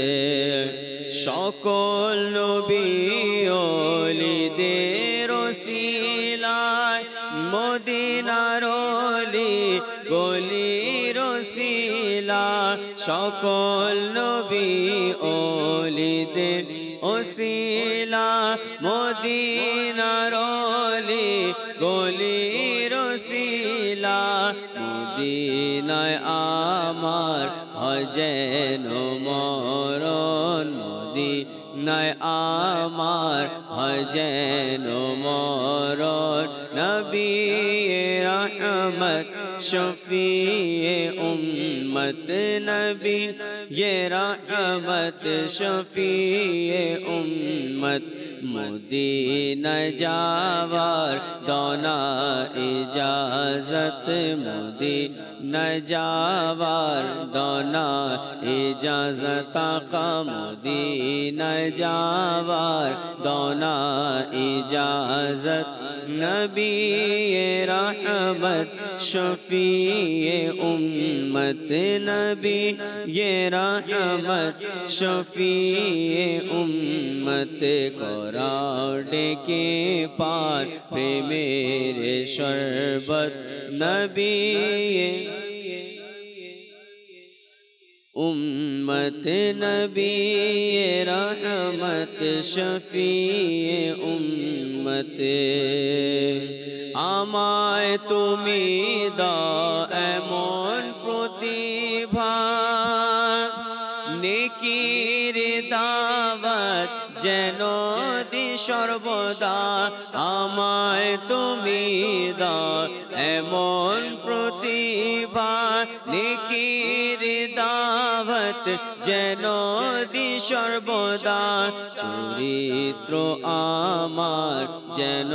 সকল নবী ওলিদের ওসিলায়, মদিনার অলি গলির ওসিলা, সকল নবী ওলিদের ওসিলা, মদিনার অলি গলির ওসিলা, মদিনায় আমার হয় যেন মরণ, মদিনায় আমার হয় যেন মরণ, নবী রহমত শফিয়ে উম্মত, उम्मत नबी ये रहमत शफीए उम्मत मदीना जावार दोना इजाजत मदीना जावार दोना इजाजत आका मदीना जावार दोना इजाजत नबी रहमत शफीए उम्मत नबी ये रहमत शफीए उम्मत कराओ डेके पार प्रेमेर शरबत नबी उम्मत नबी रहमत शफीए उम्मत আমায় তুমি দাও এমন প্রতিভা নেকির দাওয়াত যেন দি সর্বদা আমায় তুমি দাও এমন প্রতিভা নেকির দাওয়াত যেন দি সর্বদা চরিত্র আমার যেন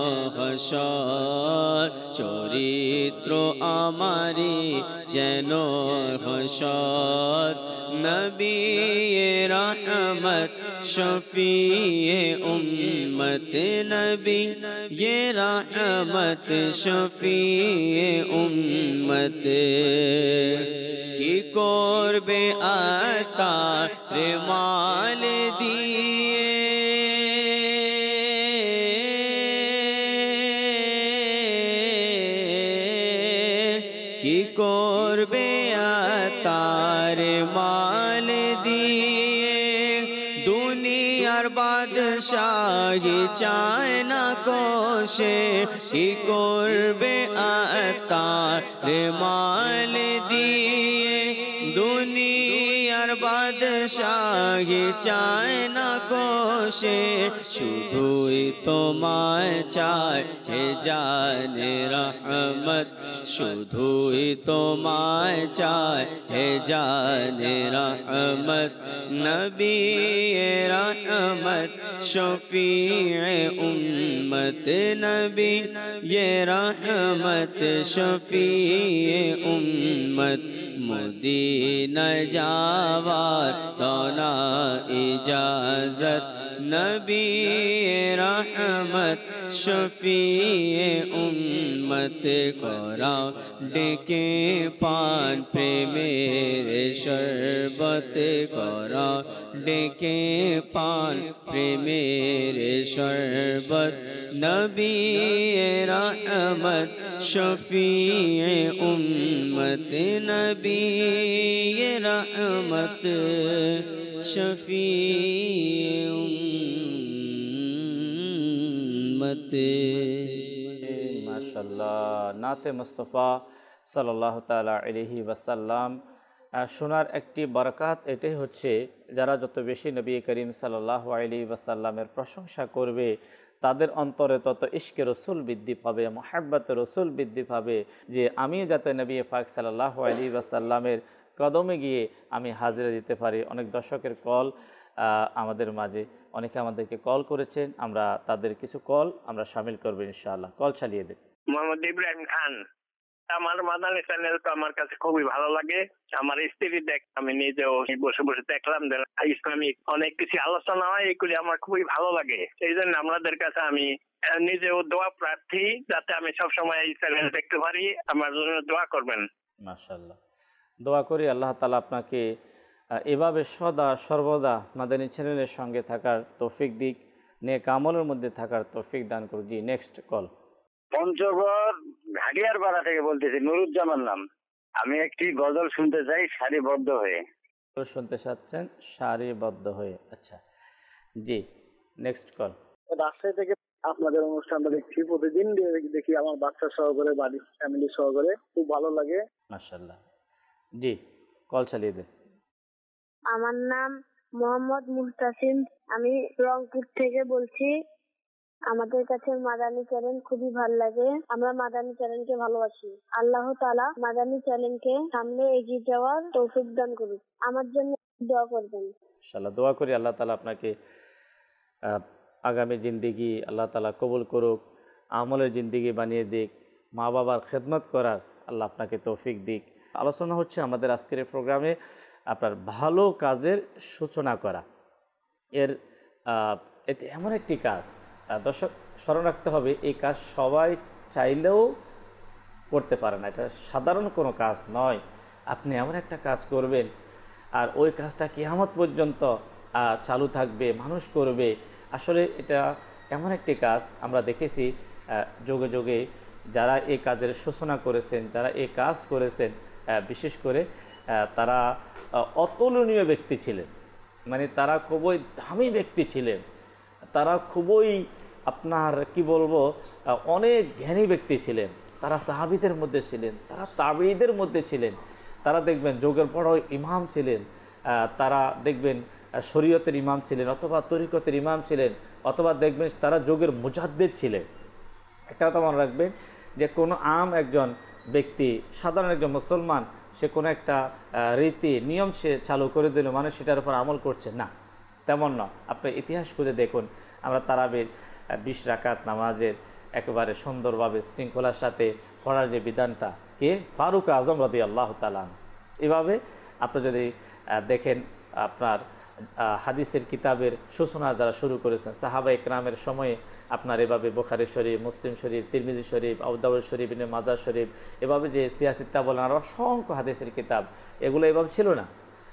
হসর চরিত্র আমারি যেন হসর নবী रहमत शफीए उम्मत नबी ये रहमत शफीए उम्मत की করবে আতা রে মাল দিয়ে কি করবে আতার মাল দিয়ে দুনিয়ার বাদশাহী চায় না কোশে কি করবে আতার মাল দিয়ে দুনিয়ার বাদশাহী চায় না কোশে শুধুই তোমায় চায় হে জানে রহমত শুধুই তোমায় চায় হে জানে রহমত নবী रहमत शफीए उम्मत नबी ये रहमत शफीए उम्मत मदीना जावार दोना इजाजत नबी रहमत शफीए उम्मत कराओ डेके पान प्रेमेर शरबत कराओ डेके पान प्रेमेर शरबत नबी रहमत शफीए उम्मत नबी रहमत शफीए उम्मत माशाल्लाह नाते मुस्तफ़ा सल्लल्लाहु ताला अलैहि वसल्लम শোনার একটি বরকত এটাই হচ্ছে যারা যত বেশি নবী করিম সাল্লাল্লাহু আলাইহি ওয়াসাল্লামের প্রশংসা করবে তাদের অন্তরে তত ইশকে রসুল বৃদ্ধি পাবে মুহাব্বতে রসুল বৃদ্ধি পাবে যে আমি যাতে নবী পাক সাল্লাল্লাহু আলাইহি ওয়াসাল্লামের কদমে গিয়ে আমি হাজিরা দিতে পারি। অনেক দর্শকের কল আমাদের মাঝে অনেকে আমাদেরকে কল করেছেন, আমরা তাদের কিছু কল আমরা শামিল করব ইনশাআল্লাহ। কল চালিয়ে দেন। মোহাম্মদ ইব্রাহিম খান, আমার মাদানী চ্যানেল তো আমার কাছে খুবই ভালো লাগে। আমার স্ত্রী দেখ, আমি নিজেও বসে বসে দেখলাম ইসলামিক অনেক কিছু আলোচনা হয়, এগুলি আমার খুবই ভালো লাগে। সেই জন্য আপনাদের কাছে আমি নিজেও দোয়া প্রার্থী, যাতে আমি সবসময় এই চ্যানেল দেখতে পারি। আমার জন্য দোয়া করবেন। মাশাআল্লাহ, দোয়া করি আল্লাহ তাআলা আপনাকে এভাবে সদা সর্বদা মাদানী চ্যানেলের সঙ্গে থাকার তৌফিক দিক, নেক আমলের মধ্যে থাকার তৌফিক দান করুন। জি, নেক্সট কল। পঞ্চগড় ঘাটিয়ার পাড়া থেকে বলতেছি, নুরুজ্জামান নাম। আমি একটি গজল শুনতে চাই সারিবদ্ধ হয়ে। শুনতে চাচ্ছেন সারিবদ্ধ হয়ে? আচ্ছা জি, নেক্সট কল। রাজশাহী থেকে আপনাদের অনুষ্ঠানটা দেখছি প্রতিদিন, দেখি আমার বাচ্চা সহকারে, বাড়ির ফ্যামিলি সহকারে, খুব ভালো লাগে। মাশাআল্লাহ। জি, কল চালিয়ে দেন। আমার নাম মোহাম্মদ মুহতাসিম, আমি রংপুর থেকে বলছি। আমাদের কাছে মাদানী চ্যানেল খুবই ভালো লাগে। আমরা মাদানী চ্যানেলকে ভালোবাসি। আল্লাহ তাআলা মাদানী চ্যানেলকে সামনে এগিয়ে যাওয়ার তৌফিক দান করুন। আমার জন্য দোয়া করবেন। ইনশাআল্লাহ দোয়া করি আল্লাহ তাআলা আপনাকে আগামী জিন্দেগি আল্লাহ তাআলা কবুল করুক, আমলের জিন্দেগি বানিয়ে দিক, মা বাবার খেদমত করার আল্লাহ আপনাকে তৌফিক দিক। আলোচনা হচ্ছে আমাদের আজকের এই প্রোগ্রামে আপনার ভালো কাজের সূচনা করা। এটি এমন একটি কাজ, দর্শক স্মরণ রাখতে হবে, এই কাজ সবাই চাইলেও করতে পারে না। এটা সাধারণ কোনো কাজ নয়। আপনি এমন একটা কাজ করবেন আর ওই কাজটা কিয়ামত পর্যন্ত চালু থাকবে, মানুষ করবে। আসলে এটা এমন একটি কাজ আমরা দেখেছি যুগে যুগে যারা এই কাজের সূচনা করেছেন, যারা এই কাজ করেছেন, বিশেষ করে তারা অতুলনীয় ব্যক্তি ছিলেন। মানে তারা খুবই দামি ব্যক্তি ছিলেন, তারা খুবই আপনার কি বলবো অনেক জ্ঞানী ব্যক্তি ছিলেন। তারা সাহাবীদের মধ্যে ছিলেন, তারা তাবেঈদের মধ্যে ছিলেন, তারা দেখবেন যুগের বড় ইমাম ছিলেন, তারা দেখবেন শরীয়তের ইমাম ছিলেন অথবা তরিকতের ইমাম ছিলেন, অথবা দেখবেন তারা যুগের মুজাদ্দিদ ছিলেন। একটা কথা মনে রাখবেন যে কোনো একজন ব্যক্তি, সাধারণ একজন মুসলমান, সে কোনো একটা রীতি নিয়ম সে চালু করে দিল, মানুষ সেটার উপর আমল করছে না, তেমন না। আপনি ইতিহাস খুঁজে দেখুন, আমরা তারাবির 20 রাকাত নামাজের একেবারে সুন্দরভাবে শৃঙ্খলার সাথে পড়ার যে বিধানটা কে ফারুক আজম রাদিয়াল্লাহু তাআলা। এভাবে আপনি যদি দেখেন আপনার হাদিসের কিতাবের সূচনা যারা শুরু করেছেন সাহাবা ইকরামের সময়ে, আপনার এভাবে বুখারী শরীফ, মুসলিম শরীফ, তিরমিজি শরীফ, আবু দাউদ শরীফ, ইবনে মাজাহ শরীফ, এভাবে যে সিয়াসিত্তা বলেন আর অসংখ্য হাদিসের কিতাব, এগুলো এভাবে ছিল না।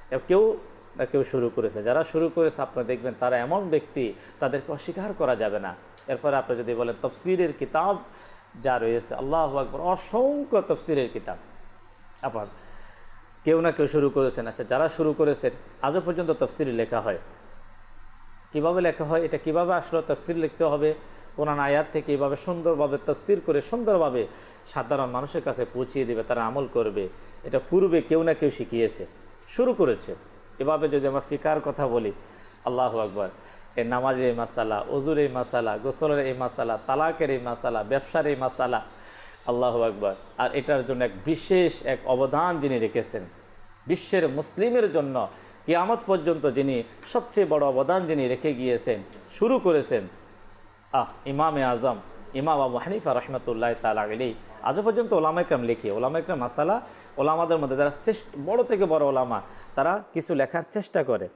কেউ শুরু করেছে, যারা শুরু করেছে আপনারা দেখবেন তারা এমন ব্যক্তি, তাদেরকে অস্বীকার করা যাবে না। এরপরে আপনি যদি বলেন তাফসীরের কিতাব যা রয়েছে, আল্লাহু আকবার, অসংখ্য তাফসীরের কিতাব আপনার কেউ না কেউ শুরু করেছেন। আচ্ছা, যারা শুরু করেছেন আজও পর্যন্ত তাফসীর লেখা হয়। কিভাবে লেখা হয়, এটা কিভাবে আসলে তাফসীর লিখতে হবে, কোরআন আয়াত থেকে এভাবে সুন্দরভাবে তাফসীর করে সুন্দরভাবে সাধারণ মানুষের কাছে পৌঁছিয়ে দেবে, তারা আমল করবে, এটা পূর্বে কেউ না কেউ শিখিয়েছে, শুরু করেছে। এভাবে যদি আমরা ফিকার কথা বলি, আল্লাহু আকবার, এই নামাজের এই মাসালা, ওজুর এই মাসালা, গোসলের এই মাসালা, তালাকের এই মাসালা, ব্যবসার এই মাসালা, আল্লাহু আকবার। আর এটার জন্য বিশেষ এক অবদান যিনি রেখেছেন, বিশ্বের মুসলিমের জন্য কিয়ামত পর্যন্ত যিনি সবচেয়ে বড় অবদান যিনি রেখে গিয়েছেন, শুরু করেছেন ইমামে আজম ইমাম আবু হানিফা রাহমাতুল্লাহি তাআলা আলাইহি। আজও পর্যন্ত ওলামায়ে কেরাম লিখে, ওলামায়ে কেরাম মাসালা, ওলামাদের মধ্যে যারা বড় থেকে বড় ওলামা, তারা কিছু লেখার চেষ্টা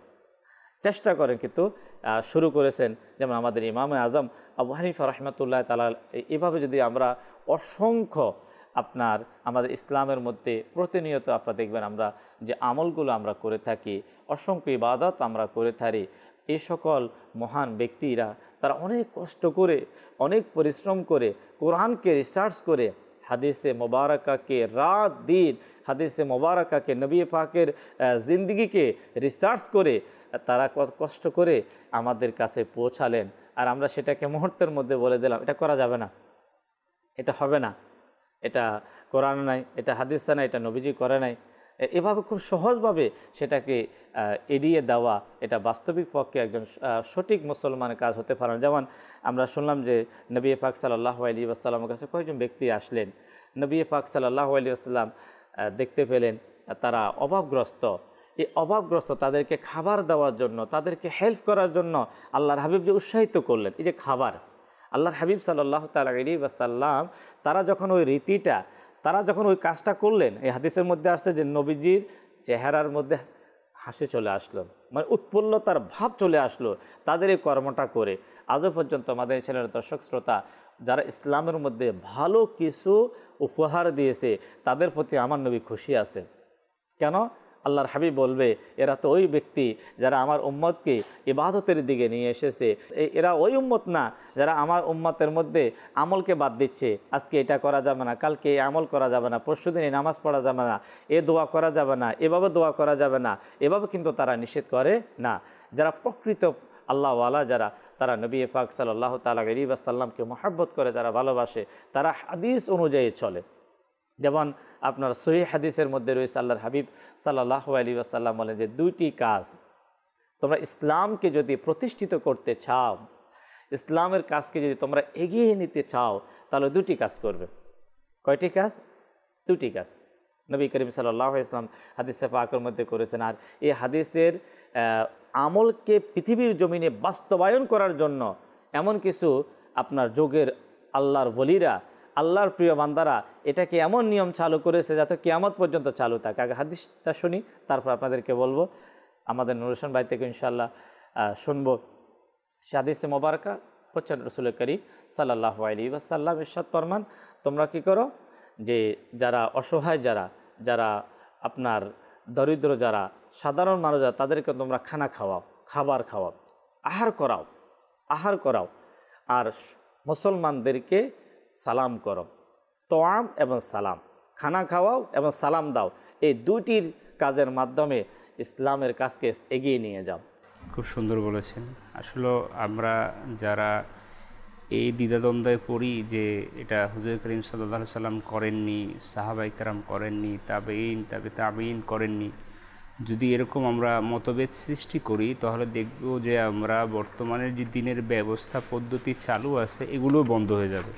করেন, কিন্তু শুরু করেছেন যেমন আমাদের ইমামে আজম আবু হানিফা রাহমাতুল্লাহি তাআলা। এভাবে যদি আমরা অসংখ্য আপনার আমাদের ইসলামের মধ্যে প্রতিনিয়ত আপনারা দেখবেন আমরা যে আমলগুলো আমরা করে থাকি, অসংখ্য ইবাদত আমরা করে থাকি, এই সকল মহান ব্যক্তিরা তারা অনেক কষ্ট করে, অনেক পরিশ্রম করে, কোরআনকে রিসার্চ করে, হাদিসে মোবারকাকে রাত দিন, হাদিসে মোবারকাকে নবী পাকের জিন্দগিকে রিসার্চ করে তারা কষ্ট করে আমাদের কাছে পৌঁছালেন। আর আমরা সেটাকে মুহূর্তের মধ্যে বলে দিলাম এটা করা যাবে না, এটা হবে না, এটা কোরআন নাই, এটা হাদিসে নাই, এটা নবীজি করে নাই, এভাবে খুব সহজভাবে সেটাকে এড়িয়ে দেওয়া, এটা বাস্তবিক পক্ষে একজন সঠিক মুসলমানের কাজ হতে পারে না। যেমন আমরা শুনলাম যে নবী পাক সাল্লাল্লাহু আলাইহি ওয়াসাল্লামের কাছে কয়েকজন ব্যক্তি আসলেন, নবী পাক সাল্লাল্লাহু আলাইহি ওয়াসাল্লাম দেখতে পেলেন তারা অভাবগ্রস্ত। এই অভাবগ্রস্ত তাদেরকে খাবার দেওয়ার জন্য, তাদেরকে হেল্প করার জন্য আল্লাহর হাবিব যে উৎসাহিত করলেন, এই যে খাবার, আল্লাহর হাবিব সাল্লাল্লাহু তাআলা আলাইহি ওয়াসাল্লাম তারা যখন ওই রীতিটা, তারা যখন ওই কাজটা করলেন, এই হাদিসের মধ্যে আসছে যে নবীজির চেহারার মধ্যে হাসি চলে আসলো, মানে উৎফুল্লতার ভাব চলে আসলো তাদের এই কর্মটা করে। আজও পর্যন্ত আমাদের ছেলের দর্শক শ্রোতা যারা ইসলামের মধ্যে ভালো কিছু উপহার দিয়েছে, তাদের প্রতি আমার নবী খুশি আছে। কেন? আল্লাহর হাবিব বলবে এরা তো ওই ব্যক্তি যারা আমার উম্মতকে ইবাদতের দিকে নিয়ে এসেছে, এরা ওই উম্মত না যারা আমার উম্মতের মধ্যে আমলকে বাদ দিচ্ছে। আজকে এটা করা যাবে না, কালকে এই আমল করা যাবে না, পরশুদিন এই নামাজ পড়া যাবে না, এ দোয়া করা যাবে না, এভাবে দোয়া করা যাবে না, এভাবে কিন্তু তারা নিষেধ করে না। যারা প্রকৃত আল্লাহওয়ালা, যারা তারা নবী পাক সাল্লাল্লাহু তাআলা আলাইহি ওয়াসাল্লামকে মহব্বত করে, যারা ভালোবাসে, তারা হাদিস অনুযায়ী চলে। যেমন আপনার সহিহ হাদিসের মধ্যে রয়েছে আল্লাহর হাবিব সাল্লাল্লাহু আলাইহি ওয়াসাল্লাম বলেন যে দুইটি কাজ তোমরা ইসলামকে যদি প্রতিষ্ঠিত করতে চাও, ইসলামের কাজকে যদি তোমরা এগিয়ে নিতে চাও তাহলে দুটি কাজ করবে। কয়টি কাজ? দুটি কাজ। নবী করিম সাল্লাল্লাহু আলাইহি ওয়াসাল্লাম হাদিসে পাকের মধ্যে করেছেন। আর এই হাদিসের আমলকে পৃথিবীর জমিনে বাস্তবায়ন করার জন্য এমন কিছু আপনার যুগের আল্লাহর ওলিরা, আল্লাহর প্রিয় বান্দারা এটাকে এমন নিয়ম চালু করেছে যাতে কিয়ামত পর্যন্ত চালু থাকে। আগে হাদিসটা শুনি, তারপর আপনাদেরকে বলবো। আমাদের নুর হোসেন ভাই থেকে ইনশাআল্লাহ শুনবো। সে হাদিসে মোবারকা হচ্ছে রাসূল করিম সাল্লাল্লাহু আলাইহি ওয়াসাল্লাম ইরশাদ ফরমান, তোমরা কি করো যে যারা অসহায়, যারা আপনার দরিদ্র, যারা সাধারণ মানুষ, যারা তাদেরকে তোমরা খানা খাওয়াও, খাবার খাওয়াও, আহার করাও, আর মুসলমানদেরকে সালাম করো। তোয়াম এবং সালাম, খানা খাওয়াও এবং সালাম দাও, এই দুটির কাজের মাধ্যমে ইসলামের কাজকে এগিয়ে নিয়ে যাও। খুব সুন্দর বলেছেন। আসলে আমরা যারা এই দ্বিধাদ্বন্দ্বে পড়ি যে এটা হুজুর করিম সাল্লাল্লাহু আলাইহি সাল্লাম করেননি, সাহাবায়ে কেরাম করেননি, তাবেঈন করেননি, যদি এরকম আমরা মতভেদ সৃষ্টি করি তাহলে দেখব যে আমরা বর্তমানের যে দিনের ব্যবস্থা পদ্ধতি চালু আছে এগুলো বন্ধ হয়ে যাবে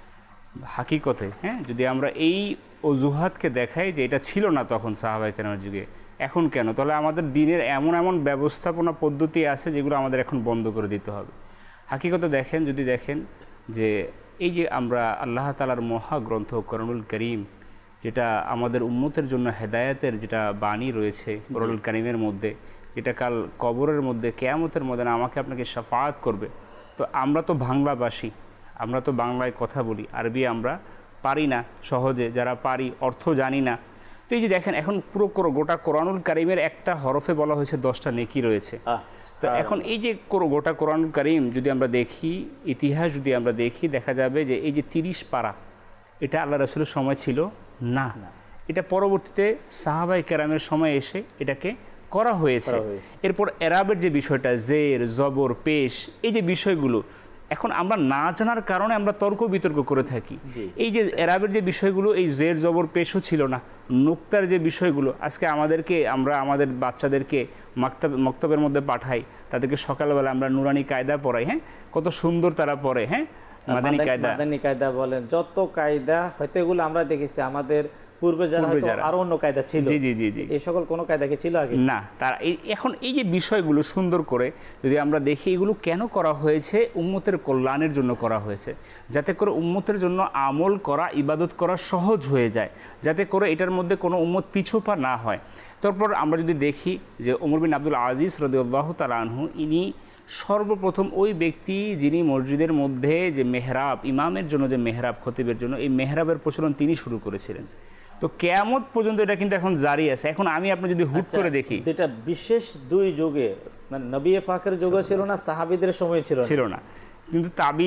হাকিকতে। হ্যাঁ, যদি আমরা এই অজুহাতকে দেখাই যে এটা ছিল না তখন সাহাবায়ে কেরামের যুগে, এখন কেন, তাহলে আমাদের দিনের এমন ব্যবস্থাপনা পদ্ধতি আছে যেগুলো আমাদের এখন বন্ধ করে দিতে হবে। হাকিকতে দেখেন, যদি দেখেন যে এই যে আমরা আল্লাহ তাআলার মহাগ্রন্থ কোরআনুল কারীম, যেটা আমাদের উম্মতের জন্য হেদায়েতের যেটা বাণী রয়েছে কোরআনুল কারীমের মধ্যে, যেটা কাল কবরের মধ্যে কিয়ামতের মধ্যে আমাকে আপনাকে শাফাআত করবে। তো আমরা তো বাংলাভাষী, আমরা তো বাংলায় কথা বলি, আরবি আমরা পারি না সহজে, যারা পারি অর্থ জানি না। তো এই যে দেখেন এখন পুরো গোটা কোরআনুল কারীমের একটা হরফে বলা হয়েছে 10টা নেকি রয়েছে। তো এখন এই যে গোটা কোরআনুল কারীম যদি আমরা দেখি, ইতিহাস যদি আমরা দেখি, দেখা যাবে যে এই যে 30 পারা এটা আল্লাহ রাসূলের সময় ছিল না, এটা পরবর্তীতে সাহাবায়ে কেরামের সময় এসে এটাকে করা হয়েছে। এরপর এরাবের যে বিষয়টা, জের, জবর, পেশ, এই যে বিষয়গুলো এখন আমরা না জানার কারণে আমরা তর্ক বিতর্ক করে থাকি। এই যে এরাবের যে বিষয়গুলো, এই জের, জবর, পেশও ছিল না। নুক্তার যে বিষয়গুলো আজকে আমরা আমাদের বাচ্চাদেরকে মক্তবের মধ্যে পাঠাই, তাদেরকে সকালবেলা আমরা নুরানি কায়দা পড়াই। হ্যাঁ, কত সুন্দর তারা পড়ে। হ্যাঁ, মাদানী কায়দা বলেন, যত কায়দা হয়তো এগুলো আমরা দেখেছি আমাদের পূর্বে যারা আরো অন্য কায়দা ছিল। জি জি জি জি, এই সকল কোনো কায়দা কি ছিল আগে? না। তার এখন এই যে বিষয়গুলো সুন্দর করে যদি আমরা দেখি, এগুলো কেন করা হয়েছে? উম্মতের কল্যাণের জন্য করা হয়েছে, যাতে করে উম্মতের জন্য আমল করা, ইবাদত করা সহজ হয়ে যায়, যাতে করে এটার মধ্যে কোনো উম্মত পিছপা না হয়। তারপর আমরা যদি দেখি যে ওমর বিন আব্দুল আজিজ রাদিয়াল্লাহু তাআলা আনহু, ইনি সর্বপ্রথম ওই ব্যক্তি যিনি মসজিদের মধ্যে যে মেহরাব, ইমামের জন্য যে মেহরাব, খতিবের জন্য এই মেহরাবের প্রচলন তিনি শুরু করেছিলেন। তো কিয়ামত পর্যন্ত এটা কিন্তু এখন জারি আছে। এখন আপনি যদি হুট করে দেখি, এটা বিশেষ দুই যুগে, মানে নবী পাকের যুগে ছিল না, সাহাবীদের সময় ছিল না, কিন্তু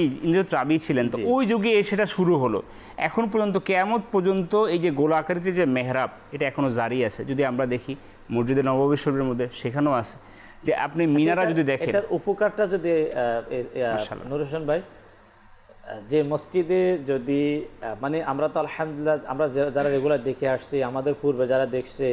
তাবী ছিলেন, তো ওই যুগে সেটা শুরু হলো। এখন পর্যন্ত কিয়ামত পর্যন্ত এই যে গোল আকৃতির যে মেহরাব, এটা এখনো জারি আছে। যদি আমরা দেখি মসজিদে নববী শরীফের মধ্যে সেখানেও আছে, যে আপনি মিনারা যদি দেখেন, এটার উপকারটা যদি নূর হোসেন ভাই, যে মসজিদে যদি মানে আমরা তো আলহামদুলিল্লাহ আমরা যারা রেগুলার দেখে আসছি, আমাদের পূর্বে যারা দেখছে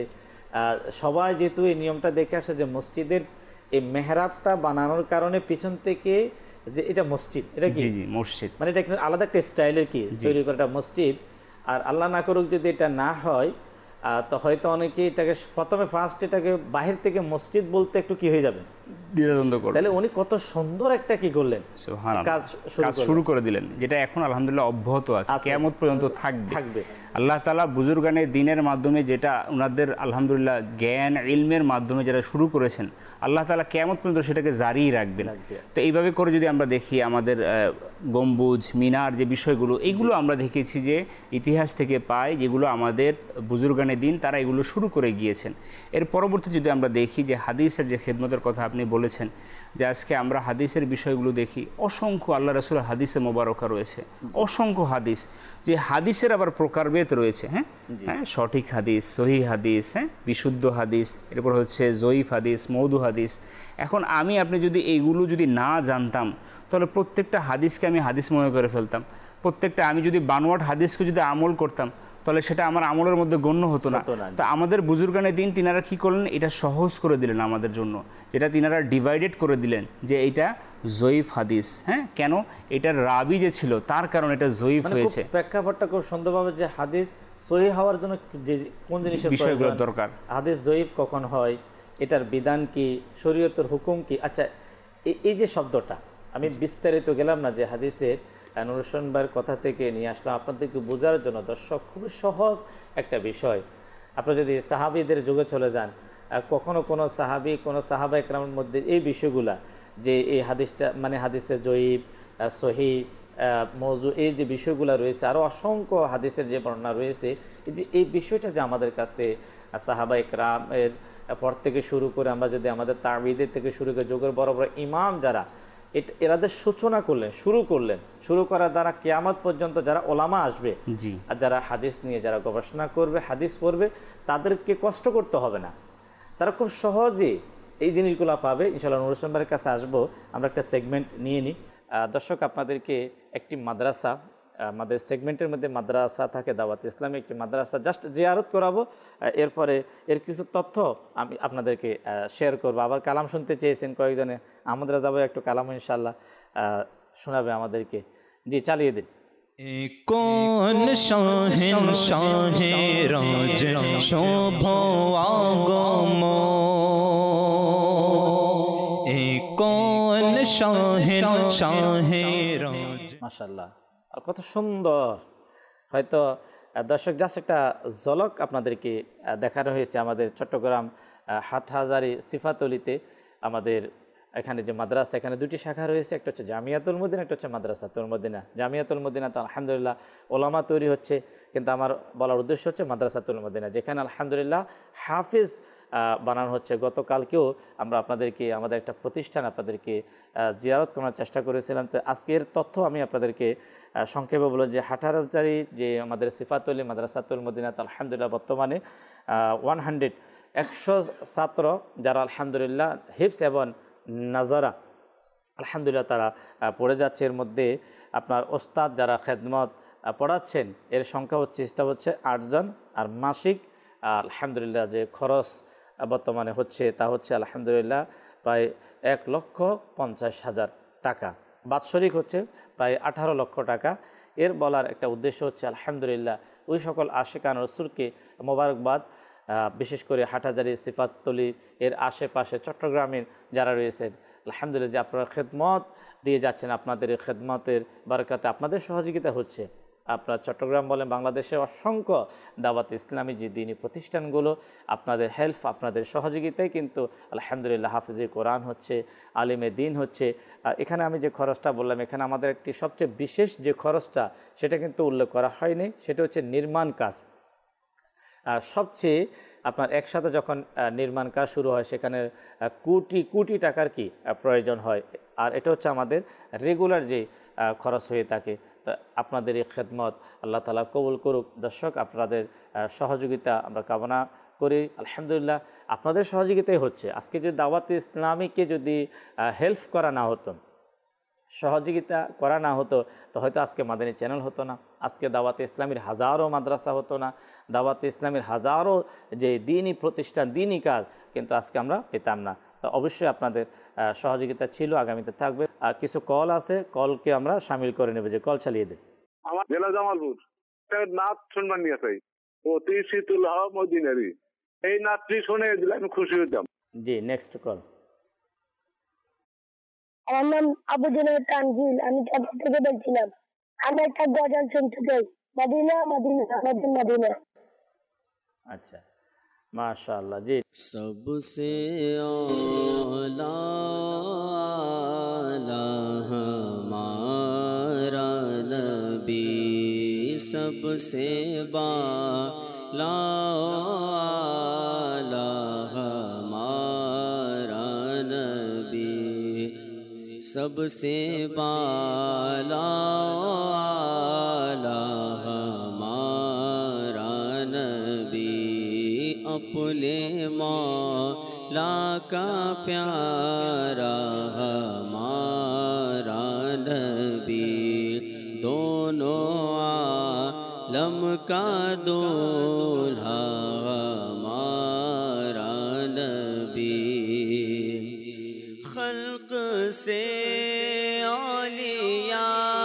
সবাই যেহেতু এই নিয়মটা দেখে আসছে যে মসজিদের এই মেহরাবটা বানানোর কারণে পিছন থেকে যে এটা মসজিদ, এটা কি মসজিদ, মানে এটা আলাদা একটা স্টাইলের কি তৈরি করা মসজিদ। আর আল্লাহ না করুক যদি এটা না হয়, তো হয়তো অনেকে এটাকে প্রথমে এটাকে বাহির থেকে মসজিদ বলতে একটু কি হয়ে যাবে, দ্বিধাদ্বন্দ্ব করবে। তাহলে উনি কত সুন্দর একটা কি করলেন, কাজ শুরু করে দিলেন, যেটা এখন আলহামদুলিল্লাহ অব্যাহত আছে, কিয়ামত পর্যন্ত থাকবে। আল্লাহ তাআলা বুজুর্গানে দ্বীনের মাধ্যমে যেটা ওনাদের আলহামদুলিল্লাহ জ্ঞান ইলমের মাধ্যমে যেটা শুরু করেছেন, আল্লাহ তাআলা কিয়ামত পর্যন্ত সেটাকে জারি রাখবেন। তো এইভাবে করে যদি আমরা দেখি আমাদের গম্বুজ, মিনার যে বিষয়গুলো, এইগুলো আমরা দেখেছি যে ইতিহাস থেকে পাই, যেগুলো আমাদের বুজুর্গানে দ্বীন তারা এগুলো শুরু করে গিয়েছেন। এর পরবর্তী যদি আমরা দেখি যে হাদিসের যে খেদমতের কথা আপনি বলেছেন, যে আজকে আমরা হাদিসের বিষয়গুলো দেখি, অসংখ্য আল্লাহ রাসূলের হাদিসে মোবারকা রয়েছে, অসংখ্য হাদিস, যে হাদিসের আবার প্রকারভেদ রয়েছে। হ্যাঁ, সঠিক হাদিস, সহিহ হাদিস, বিশুদ্ধ হাদিস, এরপর হচ্ছে জয়ীফ হাদিস, মওদু হাদিস। এখন আপনি যদি এইগুলো যদি না জানতাম, তাহলে প্রত্যেকটা হাদিসকে আমি হাদিস মনে করে ফেলতাম, প্রত্যেকটা আমি যদি বানোয়াট হাদিসকে যদি আমল করতাম, তাহলে সেটা আমার আমলের মধ্যে গণ্য হতো না। তো আমাদের বুজুর্গানে দিন তিনারা কী করলেন, এটা সহজ করে দিলেন আমাদের জন্য, যেটা তিনারা ডিভাইডেড করে দিলেন যে এইটা জয়ীফ হাদিস। হ্যাঁ, কেন? এটার রাবি যে ছিল তার কারণে এটা জয়ীফ হয়েছে। প্রেক্ষাপটটা খুব সুন্দরভাবে যে হাদিস সহিহ হওয়ার জন্য যে কোন জিনিসের বিষয়গুলো দরকার, হাদিস জয়ীফ কখন হয়, এটার বিধান কি, শরীয়তের হুকুম কি। আচ্ছা, এই যে শব্দটা আমি বিস্তারিত গেলাম না, যে হাদিসের নুরুসনবার কথা থেকে নিয়ে আসলাম আপনাদেরকে বোঝার জন্য। দর্শক, খুবই সহজ একটা বিষয়। আপনারা যদি সাহাবীদের যুগে চলে যান, কখনো কোনো সাহাবী, কোনো সাহাবা একরামের মধ্যে এই বিষয়গুলা, যে এই হাদিসটা মানে হাদিসের জয়ীব, সহি, মওযু, এই যে বিষয়গুলো রয়েছে, আরও অসংখ্য হাদিসের যে বর্ণনা রয়েছে, এই বিষয়টা যে আমাদের কাছে সাহাবা একরামের পর থেকে শুরু করে, আমরা যদি আমাদের তাবিঈদের থেকে শুরু করে যুগের বড় বড় ইমাম যারা এরাদের সূচনা করলেন, শুরু করার দ্বারা কিয়ামত পর্যন্ত যারা ওলামা আসবে, আর যারা হাদিস নিয়ে যারা গবেষণা করবে, হাদিস পড়বে, তাদেরকে কষ্ট করতে হবে না, তারা খুব সহজে এই জিনিসগুলো পাবে। ইনশাআল্লাহ নুরুসনবারের কাছে আসবো, আমরা একটা সেগমেন্ট নিয়ে নিই। দর্শক, আপনাদেরকে একটি মাদ্রাসা, আমাদের সেগমেন্টের মধ্যে মাদ্রাসা থাকে, দাওয়াত ইসলামী একটি মাদ্রাসা জাস্ট জিয়ারত করাবো। এরপরে এর কিছু তথ্য আমি আপনাদেরকে শেয়ার করবো। আবার কালাম শুনতে চেয়েছেন কয়েকজনে, আমাদের যাবো একটু কালাম ইনশাআল্লাহ শোনাবে আমাদেরকে। জি, চালিয়ে দিন। কোন শাহের রাজ শোভ আগম, কোন শাহের রাজ। মাশাআল্লাহ, আর কত সুন্দর। হয়তো দর্শক জাস্ট একটা ঝলক আপনাদেরকে দেখানো হয়েছে আমাদের চট্টগ্রাম হাটহাজারী সিফাতলিতে। আমাদের এখানে যে মাদ্রাসা, এখানে দুটি শাখা রয়েছে, একটা হচ্ছে জামিয়াতুল মদিনা, একটা হচ্ছে মাদ্রাসাতুল মদিনা। জামিয়াতুল মদিনা তো আলহামদুলিল্লাহ ওলামা তৈরি হচ্ছে, কিন্তু আমার বলার উদ্দেশ্য হচ্ছে মাদ্রাসাতুল মদিনা, যেখানে আলহামদুলিল্লাহ হাফিজ বানানো হচ্ছে। গতকালকেও আমরা আপনাদেরকে আমাদের একটা প্রতিষ্ঠান আপনাদেরকে জিয়ারত করার চেষ্টা করেছিলাম। তো আজকের তথ্য আমি আপনাদেরকে সংক্ষেপে বলব যে হাটহাজারী যে আমাদের সিফাতুল মাদ্রাসাতুল মদিনা, আলহামদুলিল্লাহ বর্তমানে 100 ছাত্র যারা আলহামদুলিল্লাহ হিফজ এবং নাজারা আলহামদুলিল্লাহ তারা পড়ে যাচ্ছে। এর মধ্যে আপনার ওস্তাদ যারা খেদমত পড়াচ্ছেন এর সংখ্যা হচ্ছে 8 জন। আর মাসিক আলহামদুলিল্লাহ যে খরচ বর্তমানে হচ্ছে তা হচ্ছে আলহামদুলিল্লাহ প্রায় 1,50,000 টাকা। বাৎসরিক হচ্ছে প্রায় 18 লক্ষ টাকা। এর বলার একটা উদ্দেশ্য হচ্ছে আলহামদুলিল্লাহ ওই সকল আশিকান রাসূলকে মোবারকবাদ, বিশেষ করে হাটহাজারী সিফাতলি এর আশেপাশে চট্টগ্রামের যারা রয়েছেন আলহামদুলিল্লাহ যে আপনারা খেদমত দিয়ে যাচ্ছেন, আপনাদের এই খেদমতের বারাকাতে আপনাদের সহযোগিতা হচ্ছে। আপনার চট্টগ্রাম বলেন বাংলাদেশে অসংখ্য দাওয়াত ইসলামী যে দ্বীনি প্রতিষ্ঠানগুলো আপনাদের হেল্প, আপনাদের সহযোগিতায় কিন্তু আলহামদুলিল্লাহ হাফিজে কোরআন হচ্ছে, আলিমে দ্বীন হচ্ছে। এখানে আমি যে খরচটা বললাম, এখানে আমাদের একটি সবচেয়ে বিশেষ যে খরচটা সেটা কিন্তু উল্লেখ করা হয়নি, সেটা হচ্ছে নির্মাণ কাজ। সবচেয়ে আপনার একসাথে যখন নির্মাণ কাজ শুরু হয় সেখানে কোটি কোটি টাকার কি প্রয়োজন হয়, আর এটা হচ্ছে আমাদের রেগুলার যে খরচ হয়ে থাকে। তা আপনাদের এই খেদমত আল্লাহ তাআলা কবুল করুক। দর্শক, আপনাদের সহযোগিতা আমরা কামনা করি। আলহামদুলিল্লাহ আপনাদের সহযোগিতাই হচ্ছে। আজকে যদি দাওয়াত ইসলামীকে যদি হেল্প করা না হতো, সহযোগিতা করা না হতো, তো হয়তো আজকে মাদানী চ্যানেল হতো না, আজকে দাওয়াতে ইসলামীর হাজারো মাদ্রাসা হতো না, দাওয়াতে ইসলামীর হাজারো যে দ্বীনি প্রতিষ্ঠান, দ্বীনি কাজ কিন্তু আজকে আমরা পেতাম না। তো অবশ্যই আপনাদের সহযোগিতা ছিল, আগামীতে থাকবে। আর কিছু কল আছে, কলকে আমরা সামিল করে নেব। যে কল চালিয়ে দেন। আমার জেলা জামালপুর নাচ শুনবার নিয়ে চাই, অতি শীতল হওয়া মদিনারি, এই নাচটি শুনে দিলে আমি খুশি হতাম। জি, নেক্সট কল। আমার নাম আবু জুনায়েদ তানজিল, আমি চাঁদপুর থেকে বলছিলাম। আমি একটা গজল শুনতে চাই, মদিনা মদিনা মদিনা মদিনা। আচ্ছা, মাশাআল্লাহ। জি, सबसे औला हमारा नबी, सबसे बाला हमारा नबी, सबसे बाला हमारा नबी, अपने मौला का प्यारा हमारा नबी, दोनों आलम का दूल्हा हमारा नबी खल्क से औलिया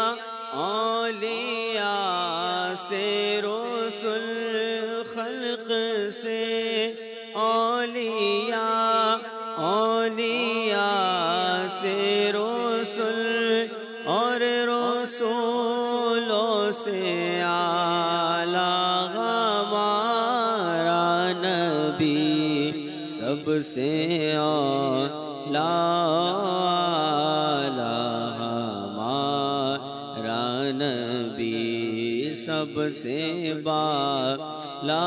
औलिया से रसूल खल्क से औलिया औलिया से रसूल और रसूलों से आला हमारा नबी सबसे आला हमारा नबी सबसे बाला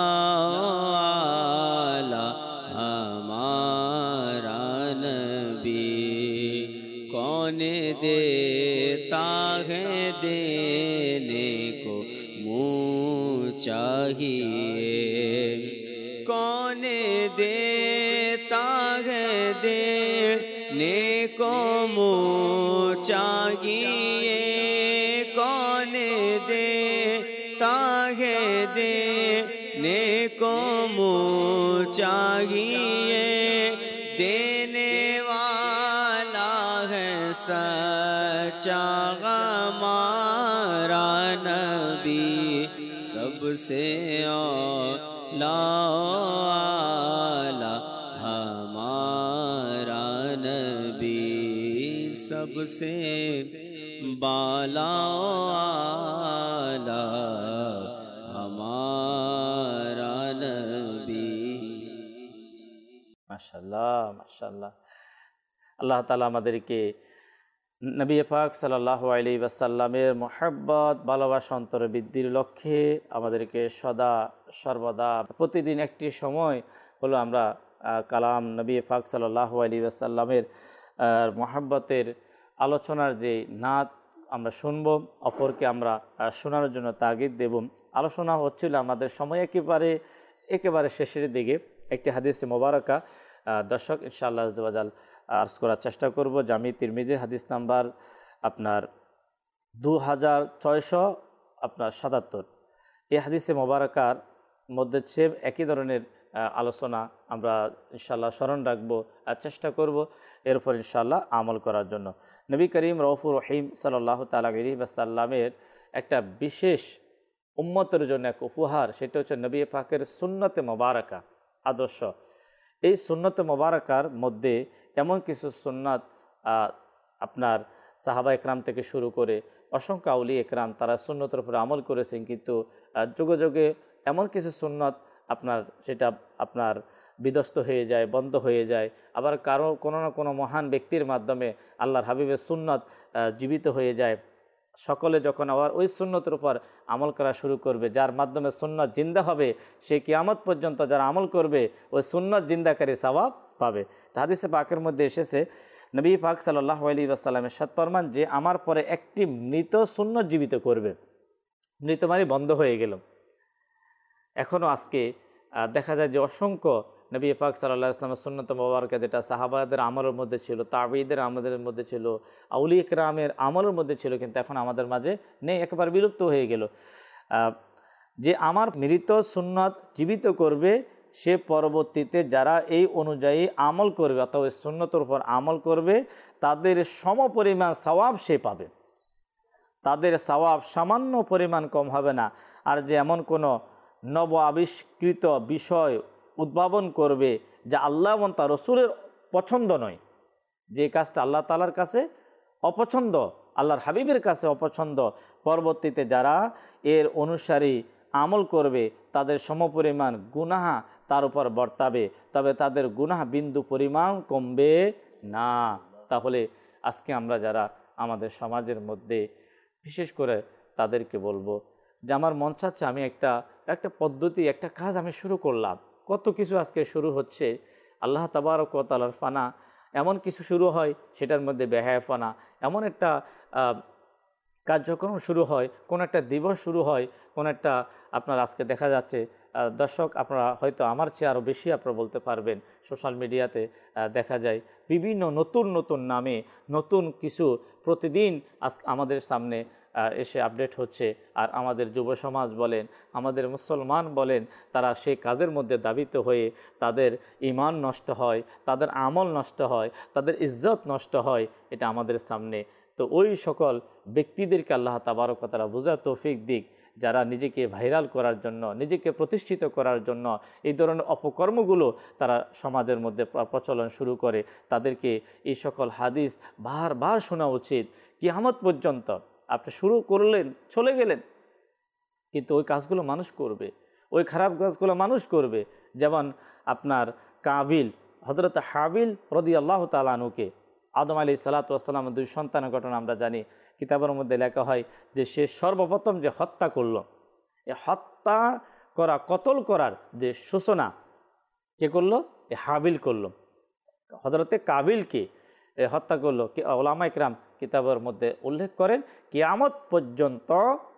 हमारा नबी कौन देता है देने को मुँह चाहिए कौन देता है देने को मुँह चाहिए कौन देता है देने को मुँह चाहिए देने वाला है सच्चा हमारा नबी सबसे आला हमारा नबी सबसे बाला हमारा नबी। মাশাআল্লাহ মাশাআল্লাহ। আল্লাহ তাআলা আমাদেরকে নবী পাক সাল্লাল্লাহু আলাইহি ওয়াসাল্লামের মহব্বত ভালোবাসা অন্তরে বৃদ্ধির লক্ষ্যে আমাদেরকে সদা সর্বদা প্রতিদিন একটি সময় হলো আমরা কালাম নবী পাক সাল্লাল্লাহু আলাইহি ওয়াসাল্লামের মহব্বতের আলোচনার যে নাত আমরা শুনব, অপরকে আমরা শোনার জন্য তাগিদ দেব। আলোচনা হচ্ছিল আমাদের সময় একেবারে শেষের দিকে একটি হাদিসে মোবারকা দর্শক ইনশাআল্লাহ আজ্জা ওয়া জাল আরজ করার চেষ্টা করব। জামি তিরমিজির হাদিস নাম্বার আপনার 2677। এই হাদিসে মোবারকার মধ্যে সেম একই ধরনের আলোচনা আমরা ইনশাআল্লাহ স্মরণ রাখবো আর চেষ্টা করব এর উপর ইনশাআল্লাহ আমল করার জন্য। নবী করিম রউফুর রহিম সাল্লাল্লাহু তাআলা আলাইহি ওয়াসাল্লামের একটা বিশেষ উম্মতের জন্য এক উপহার, সেটা হচ্ছে নবী পাকের সুন্নতে মোবারকা আদর্শ। এই সুন্নতে মোবারকার মধ্যে এমন কিছু সুন্নাত আপনার সাহাবা একরাম থেকে শুরু করে অসংখ্য আউলি একরাম তারা সুন্নতের উপরে আমল করেছেন, কিন্তু যুগে যুগে এমন কিছু সুন্নত সেটা আপনার বিধ্বস্ত হয়ে যায়, বন্ধ হয়ে যায়। আবার কোনো না কোনো মহান ব্যক্তির মাধ্যমে আল্লাহর হাবিবের সুন্নত জীবিত হয়ে যায়। সকলে যখন আবার ওই সুন্নতের উপর আমল করা শুরু করবে, যার মাধ্যমে সুন্নত জিন্দা হবে, সে কিয়ামত পর্যন্ত যারা আমল করবে ওই সুন্নত জিন্দাকারী সওয়াব পাবে। হাদিসে পাকের মধ্যে এসেছে নবী পাক সাল্লাল্লাহু আলাইহি ওয়াসাল্লামের সাত ফরমান যে আমার পরে একটি মৃত সুন্নত জীবিত করবে। মৃত মানে বন্ধ হয়ে গেল। এখনও আজকে দেখা যায় যে অসংখ্য নবী পাক সাল্লাল্লাহু আলাইহি ওয়াসাল্লামের সুন্নত মোবারকা যেটা সাহাবাদের আমলের মধ্যে ছিল, তাবেঈদের আমলের মধ্যে ছিল, আউলিয়া কিরামের আমলের মধ্যে ছিল, কিন্তু এখন আমাদের মাঝে নেই, একেবারে বিলুপ্ত হয়ে গেল। যে আমার মৃত সুন্নত জীবিত করবে সে পরবর্তীতে যারা এই অনুযায়ী আমল করবে অথবা ওই সুন্নতের উপর আমল করবে তাদের সমপরিমাণ সওয়াব সে পাবে। তাদের সওয়াব সামান্য পরিমাণ কম হবে না। আর যে এমন কোনো নব আবিষ্কৃত বিষয় উদ্ভাবন করবে যা আল্লাহ এবং তার রাসূলের পছন্দ নয়, যে কাজটা আল্লাহ তাআলার কাছে অপছন্দ, আল্লাহর হাবিবের কাছে অপছন্দ, পরবর্তীতে যারা এর অনুসারী আমল করবে তাদের সমপরিমাণ গুনাহ তার উপর বর্তাবে, তবে তাদের গুনাহ বিন্দু পরিমাণ কমবে না। তাহলে আজকে আমরা যারা আমাদের সমাজের মধ্যে বিশেষ করে তাদেরকে বলবো যে আমার মন চাচ্ছে আমি একটা পদ্ধতি, একটা কাজ আমি শুরু করলাম। কত কিছু আজকে শুরু হচ্ছে, আল্লাহ তাবারক ওয়া তাআলার ফানা, এমন কিছু শুরু হয় সেটার মধ্যে বেহায়াফানা, এমন একটা কার্যক্রম শুরু হয়, কোন একটা দিবস শুরু হয়, কোন একটা আপনার আজকে দেখা যাচ্ছে দর্শক আপনারা হয়তো আমার চেয়ে আরও বেশি আপনারা বলতে পারবেন, সোশ্যাল মিডিয়াতে দেখা যায় বিভিন্ন নতুন নতুন নামে নতুন কিছু প্রতিদিন আমাদের সামনে এসে আপডেট হচ্ছে। আর আমাদের যুব সমাজ বলেন, আমাদের মুসলমান বলেন, তারা সেই কাজের মধ্যে দাবিত হয়ে তাদের ঈমান নষ্ট হয়, তাদের আমল নষ্ট হয়, তাদের ইজ্জত নষ্ট হয়। এটা আমাদের সামনে। তো ওই সকল ব্যক্তিদেরকে আল্লাহ তাবারক ওয়া তাআলা বোঝার তৌফিক দিক, যারা নিজেকে ভাইরাল করার জন্য, নিজেকে প্রতিষ্ঠিত করার জন্য এই ধরনের অপকর্মগুলো তারা সমাজের মধ্যে প্রচলন শুরু করে। তাদেরকে এই সকল হাদিস বারবার শোনা উচিত। কিয়ামত পর্যন্ত আপনি শুরু করলেন, চলে গেলেন, কিন্তু ওই কাজগুলো মানুষ করবে, ওই খারাপ কাজগুলো মানুষ করবে। যেমন আপনার কাবিল, হযরত হাবিল রাদিয়াল্লাহু তাআলা আনহুকে, আদম আলাইহিস সালাতু ওয়াস সালামের 2 সন্তানের ঘটনা আমরা জানি। কিতাবের মধ্যে লেখা হয় যে সে সর্বপ্রথম যে হত্যা করলো, এই হত্যা করা, কতল করার যে সূচনা কে করলো? এ হাবিল করলো। হযরতে কাবিলকে হত্যা করলো। উলামা ইকরাম কিতাবের মধ্যে উল্লেখ করেন, কিয়ামত পর্যন্ত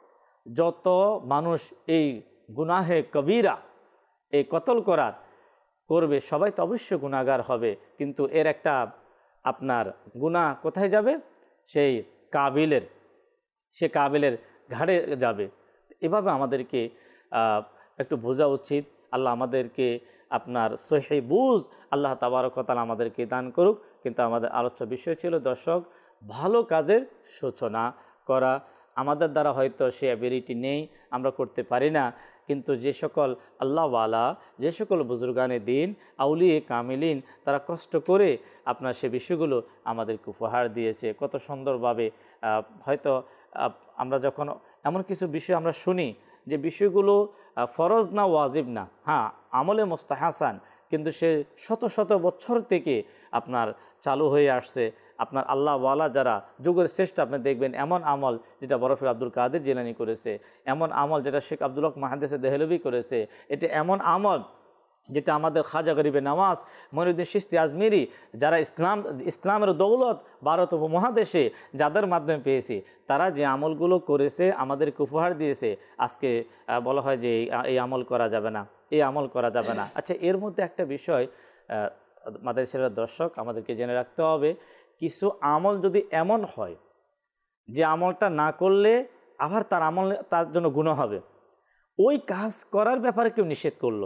যত মানুষ এই গুনাহে কবিরা, এই কতল করার করবে, সবাই তো অবশ্যই গুনাহগার হবে, কিন্তু এর একটা আপনার গুনাহ কোথায় যাবে? সেই কাবিলের, সে কাবিলের ঘাড়ে যাবে। এভাবে আমাদেরকে একটু বোঝা উচিত। আল্লাহ আমাদেরকে আপনার সহিহ বুঝ আল্লাহ তাবারক ওয়া তাআলা আমাদেরকে দান করুক। কিন্তু আমাদের আলোচ্য বিষয় ছিল দর্শক, ভালো কাজের সূচনা করা। আমাদের দ্বারা হয়তো সে অ্যাবিলিটি নেই, আমরা করতে পারি না, কিন্তু যে সকল আল্লাহওয়ালা, যে সকল বুজুর্গানে দিন, আউলিয়ে কামিলিন, তারা কষ্ট করে আপনার সে বিষয়গুলো আমাদেরকে উপহার দিয়েছে কত সুন্দরভাবে। হয়তো আমরা যখন এমন কিছু বিষয় আমরা শুনি যে বিষয়গুলো ফরজ না, ওয়াজিব না, হ্যাঁ আমলে মুস্তাহাসান, কিন্তু সে শত শত বছর থেকে আপনার চালু হয়ে আসছে। আপনার আল্লাহওয়ালা যারা যুগের শ্রেষ্ঠ, আপনি দেখবেন এমন আমল যেটা বরফির আব্দুল কাদের জিলানী করেছে, এমন আমল যেটা শেখ আব্দুল হক মুহাদ্দিস দেহলভী করেছে, এটা এমন আমল যেটা আমাদের খাজা গরিবে নওয়াজ, মঈনুদ্দিন চিশতি আজমিরি, যারা ইসলামের দৌলত ভারত উপমহাদেশে যাদের মাধ্যমে পেয়েছি, তারা যে আমলগুলো করেছে আমাদেরকে উপহার দিয়েছে। আজকে বলা হয় যে এই আমল করা যাবে না, এই আমল করা যাবে না। আচ্ছা, এর মধ্যে একটা বিষয় মাদ্রাসার দর্শক আমাদেরকে জেনে রাখতে হবে, কিছু আমল যদি এমন হয় যে আমলটা না করলে আবার তার আমল, তার জন্য গুনাহ হবে, ওই কাজ করার ব্যাপারে কেউ নিষেধ করলো।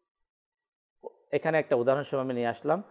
এখানে একটা উদাহরণস্বরূপ আমি নিয়ে আসলাম,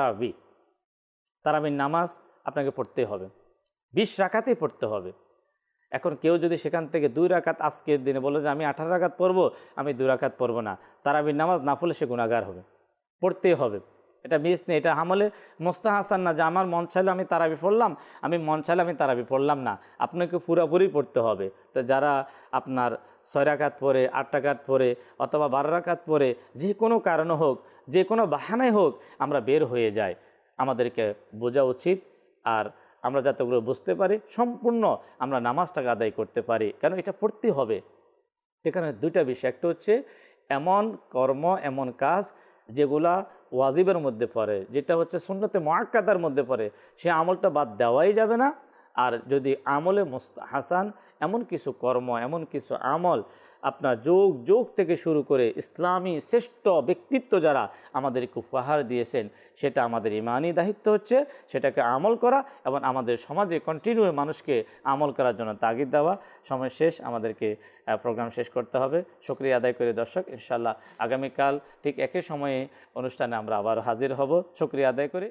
তারাবির নামাজ আপনাকে পড়তে হবে, 20 রাকাতেই পড়তে হবে। এখন কেউ যদি সেখান থেকে 2 রাকাত আজকের দিনে বলে যে আমি 18 রাকাত পড়বো, আমি 2 রাকাত পড়বো না, তারাবির নামাজ না পড়লে সে গুনাহগার হবে, পড়তেই হবে। এটা মিস নেই, এটা আমলে মুস্তাহাসান না যে আমার মন চাইলে আমি তারাবি পড়লাম, আমি মন চাইলে আমি তারাবি পড়লাম না, আপনাকে পুরোপুরি পড়তে হবে। তো যারা আপনার 6 রাকাত পড়ে, 8 রাকাত পড়ে, অথবা 12 রাকাত পড়ে, যে কোনো কারণে হোক, যে কোনো বাহানায় হোক আমরা বের হয়ে যাই, আমাদেরকে বোঝা উচিত। আর আমরা যাতে ওগুলো বুঝতে পারি, সম্পূর্ণ আমরা নামাজটাকে আদায় করতে পারি, কারণ এটা পড়তে হবে। এখানে 2টা বিষয়, একটা হচ্ছে এমন কর্ম, এমন কাজ যেগুলা ওয়াজিবের মধ্যে পড়ে, যেটা হচ্ছে সুন্নতে মুআক্কাদার মধ্যে পড়ে, সে আমলটা বাদ দেওয়াই যাবে না। আর যদি আমলে মুস্তাহাসান এমন কিছু কর্ম, এমন কিছু আমল আপনার যুগ থেকে শুরু করে ইসলামী শ্রেষ্ঠ ব্যক্তিত্ব যারা আমাদেরকে উপহার দিয়েছেন, সেটা আমাদের ইমানি দায়িত্ব হচ্ছে সেটাকে আমল করা এবং আমাদের সমাজে কন্টিনিউ মানুষকে আমল করার জন্য তাগিদ দেওয়া। সময় শেষ, আমাদেরকে প্রোগ্রাম শেষ করতে হবে। শুকরিয়া আদায় করে দর্শক, ইনশাআল্লাহ আগামীকাল ঠিক একই সময়ে অনুষ্ঠানে আমরা আবার হাজির হব। শুকরিয়া আদায় করে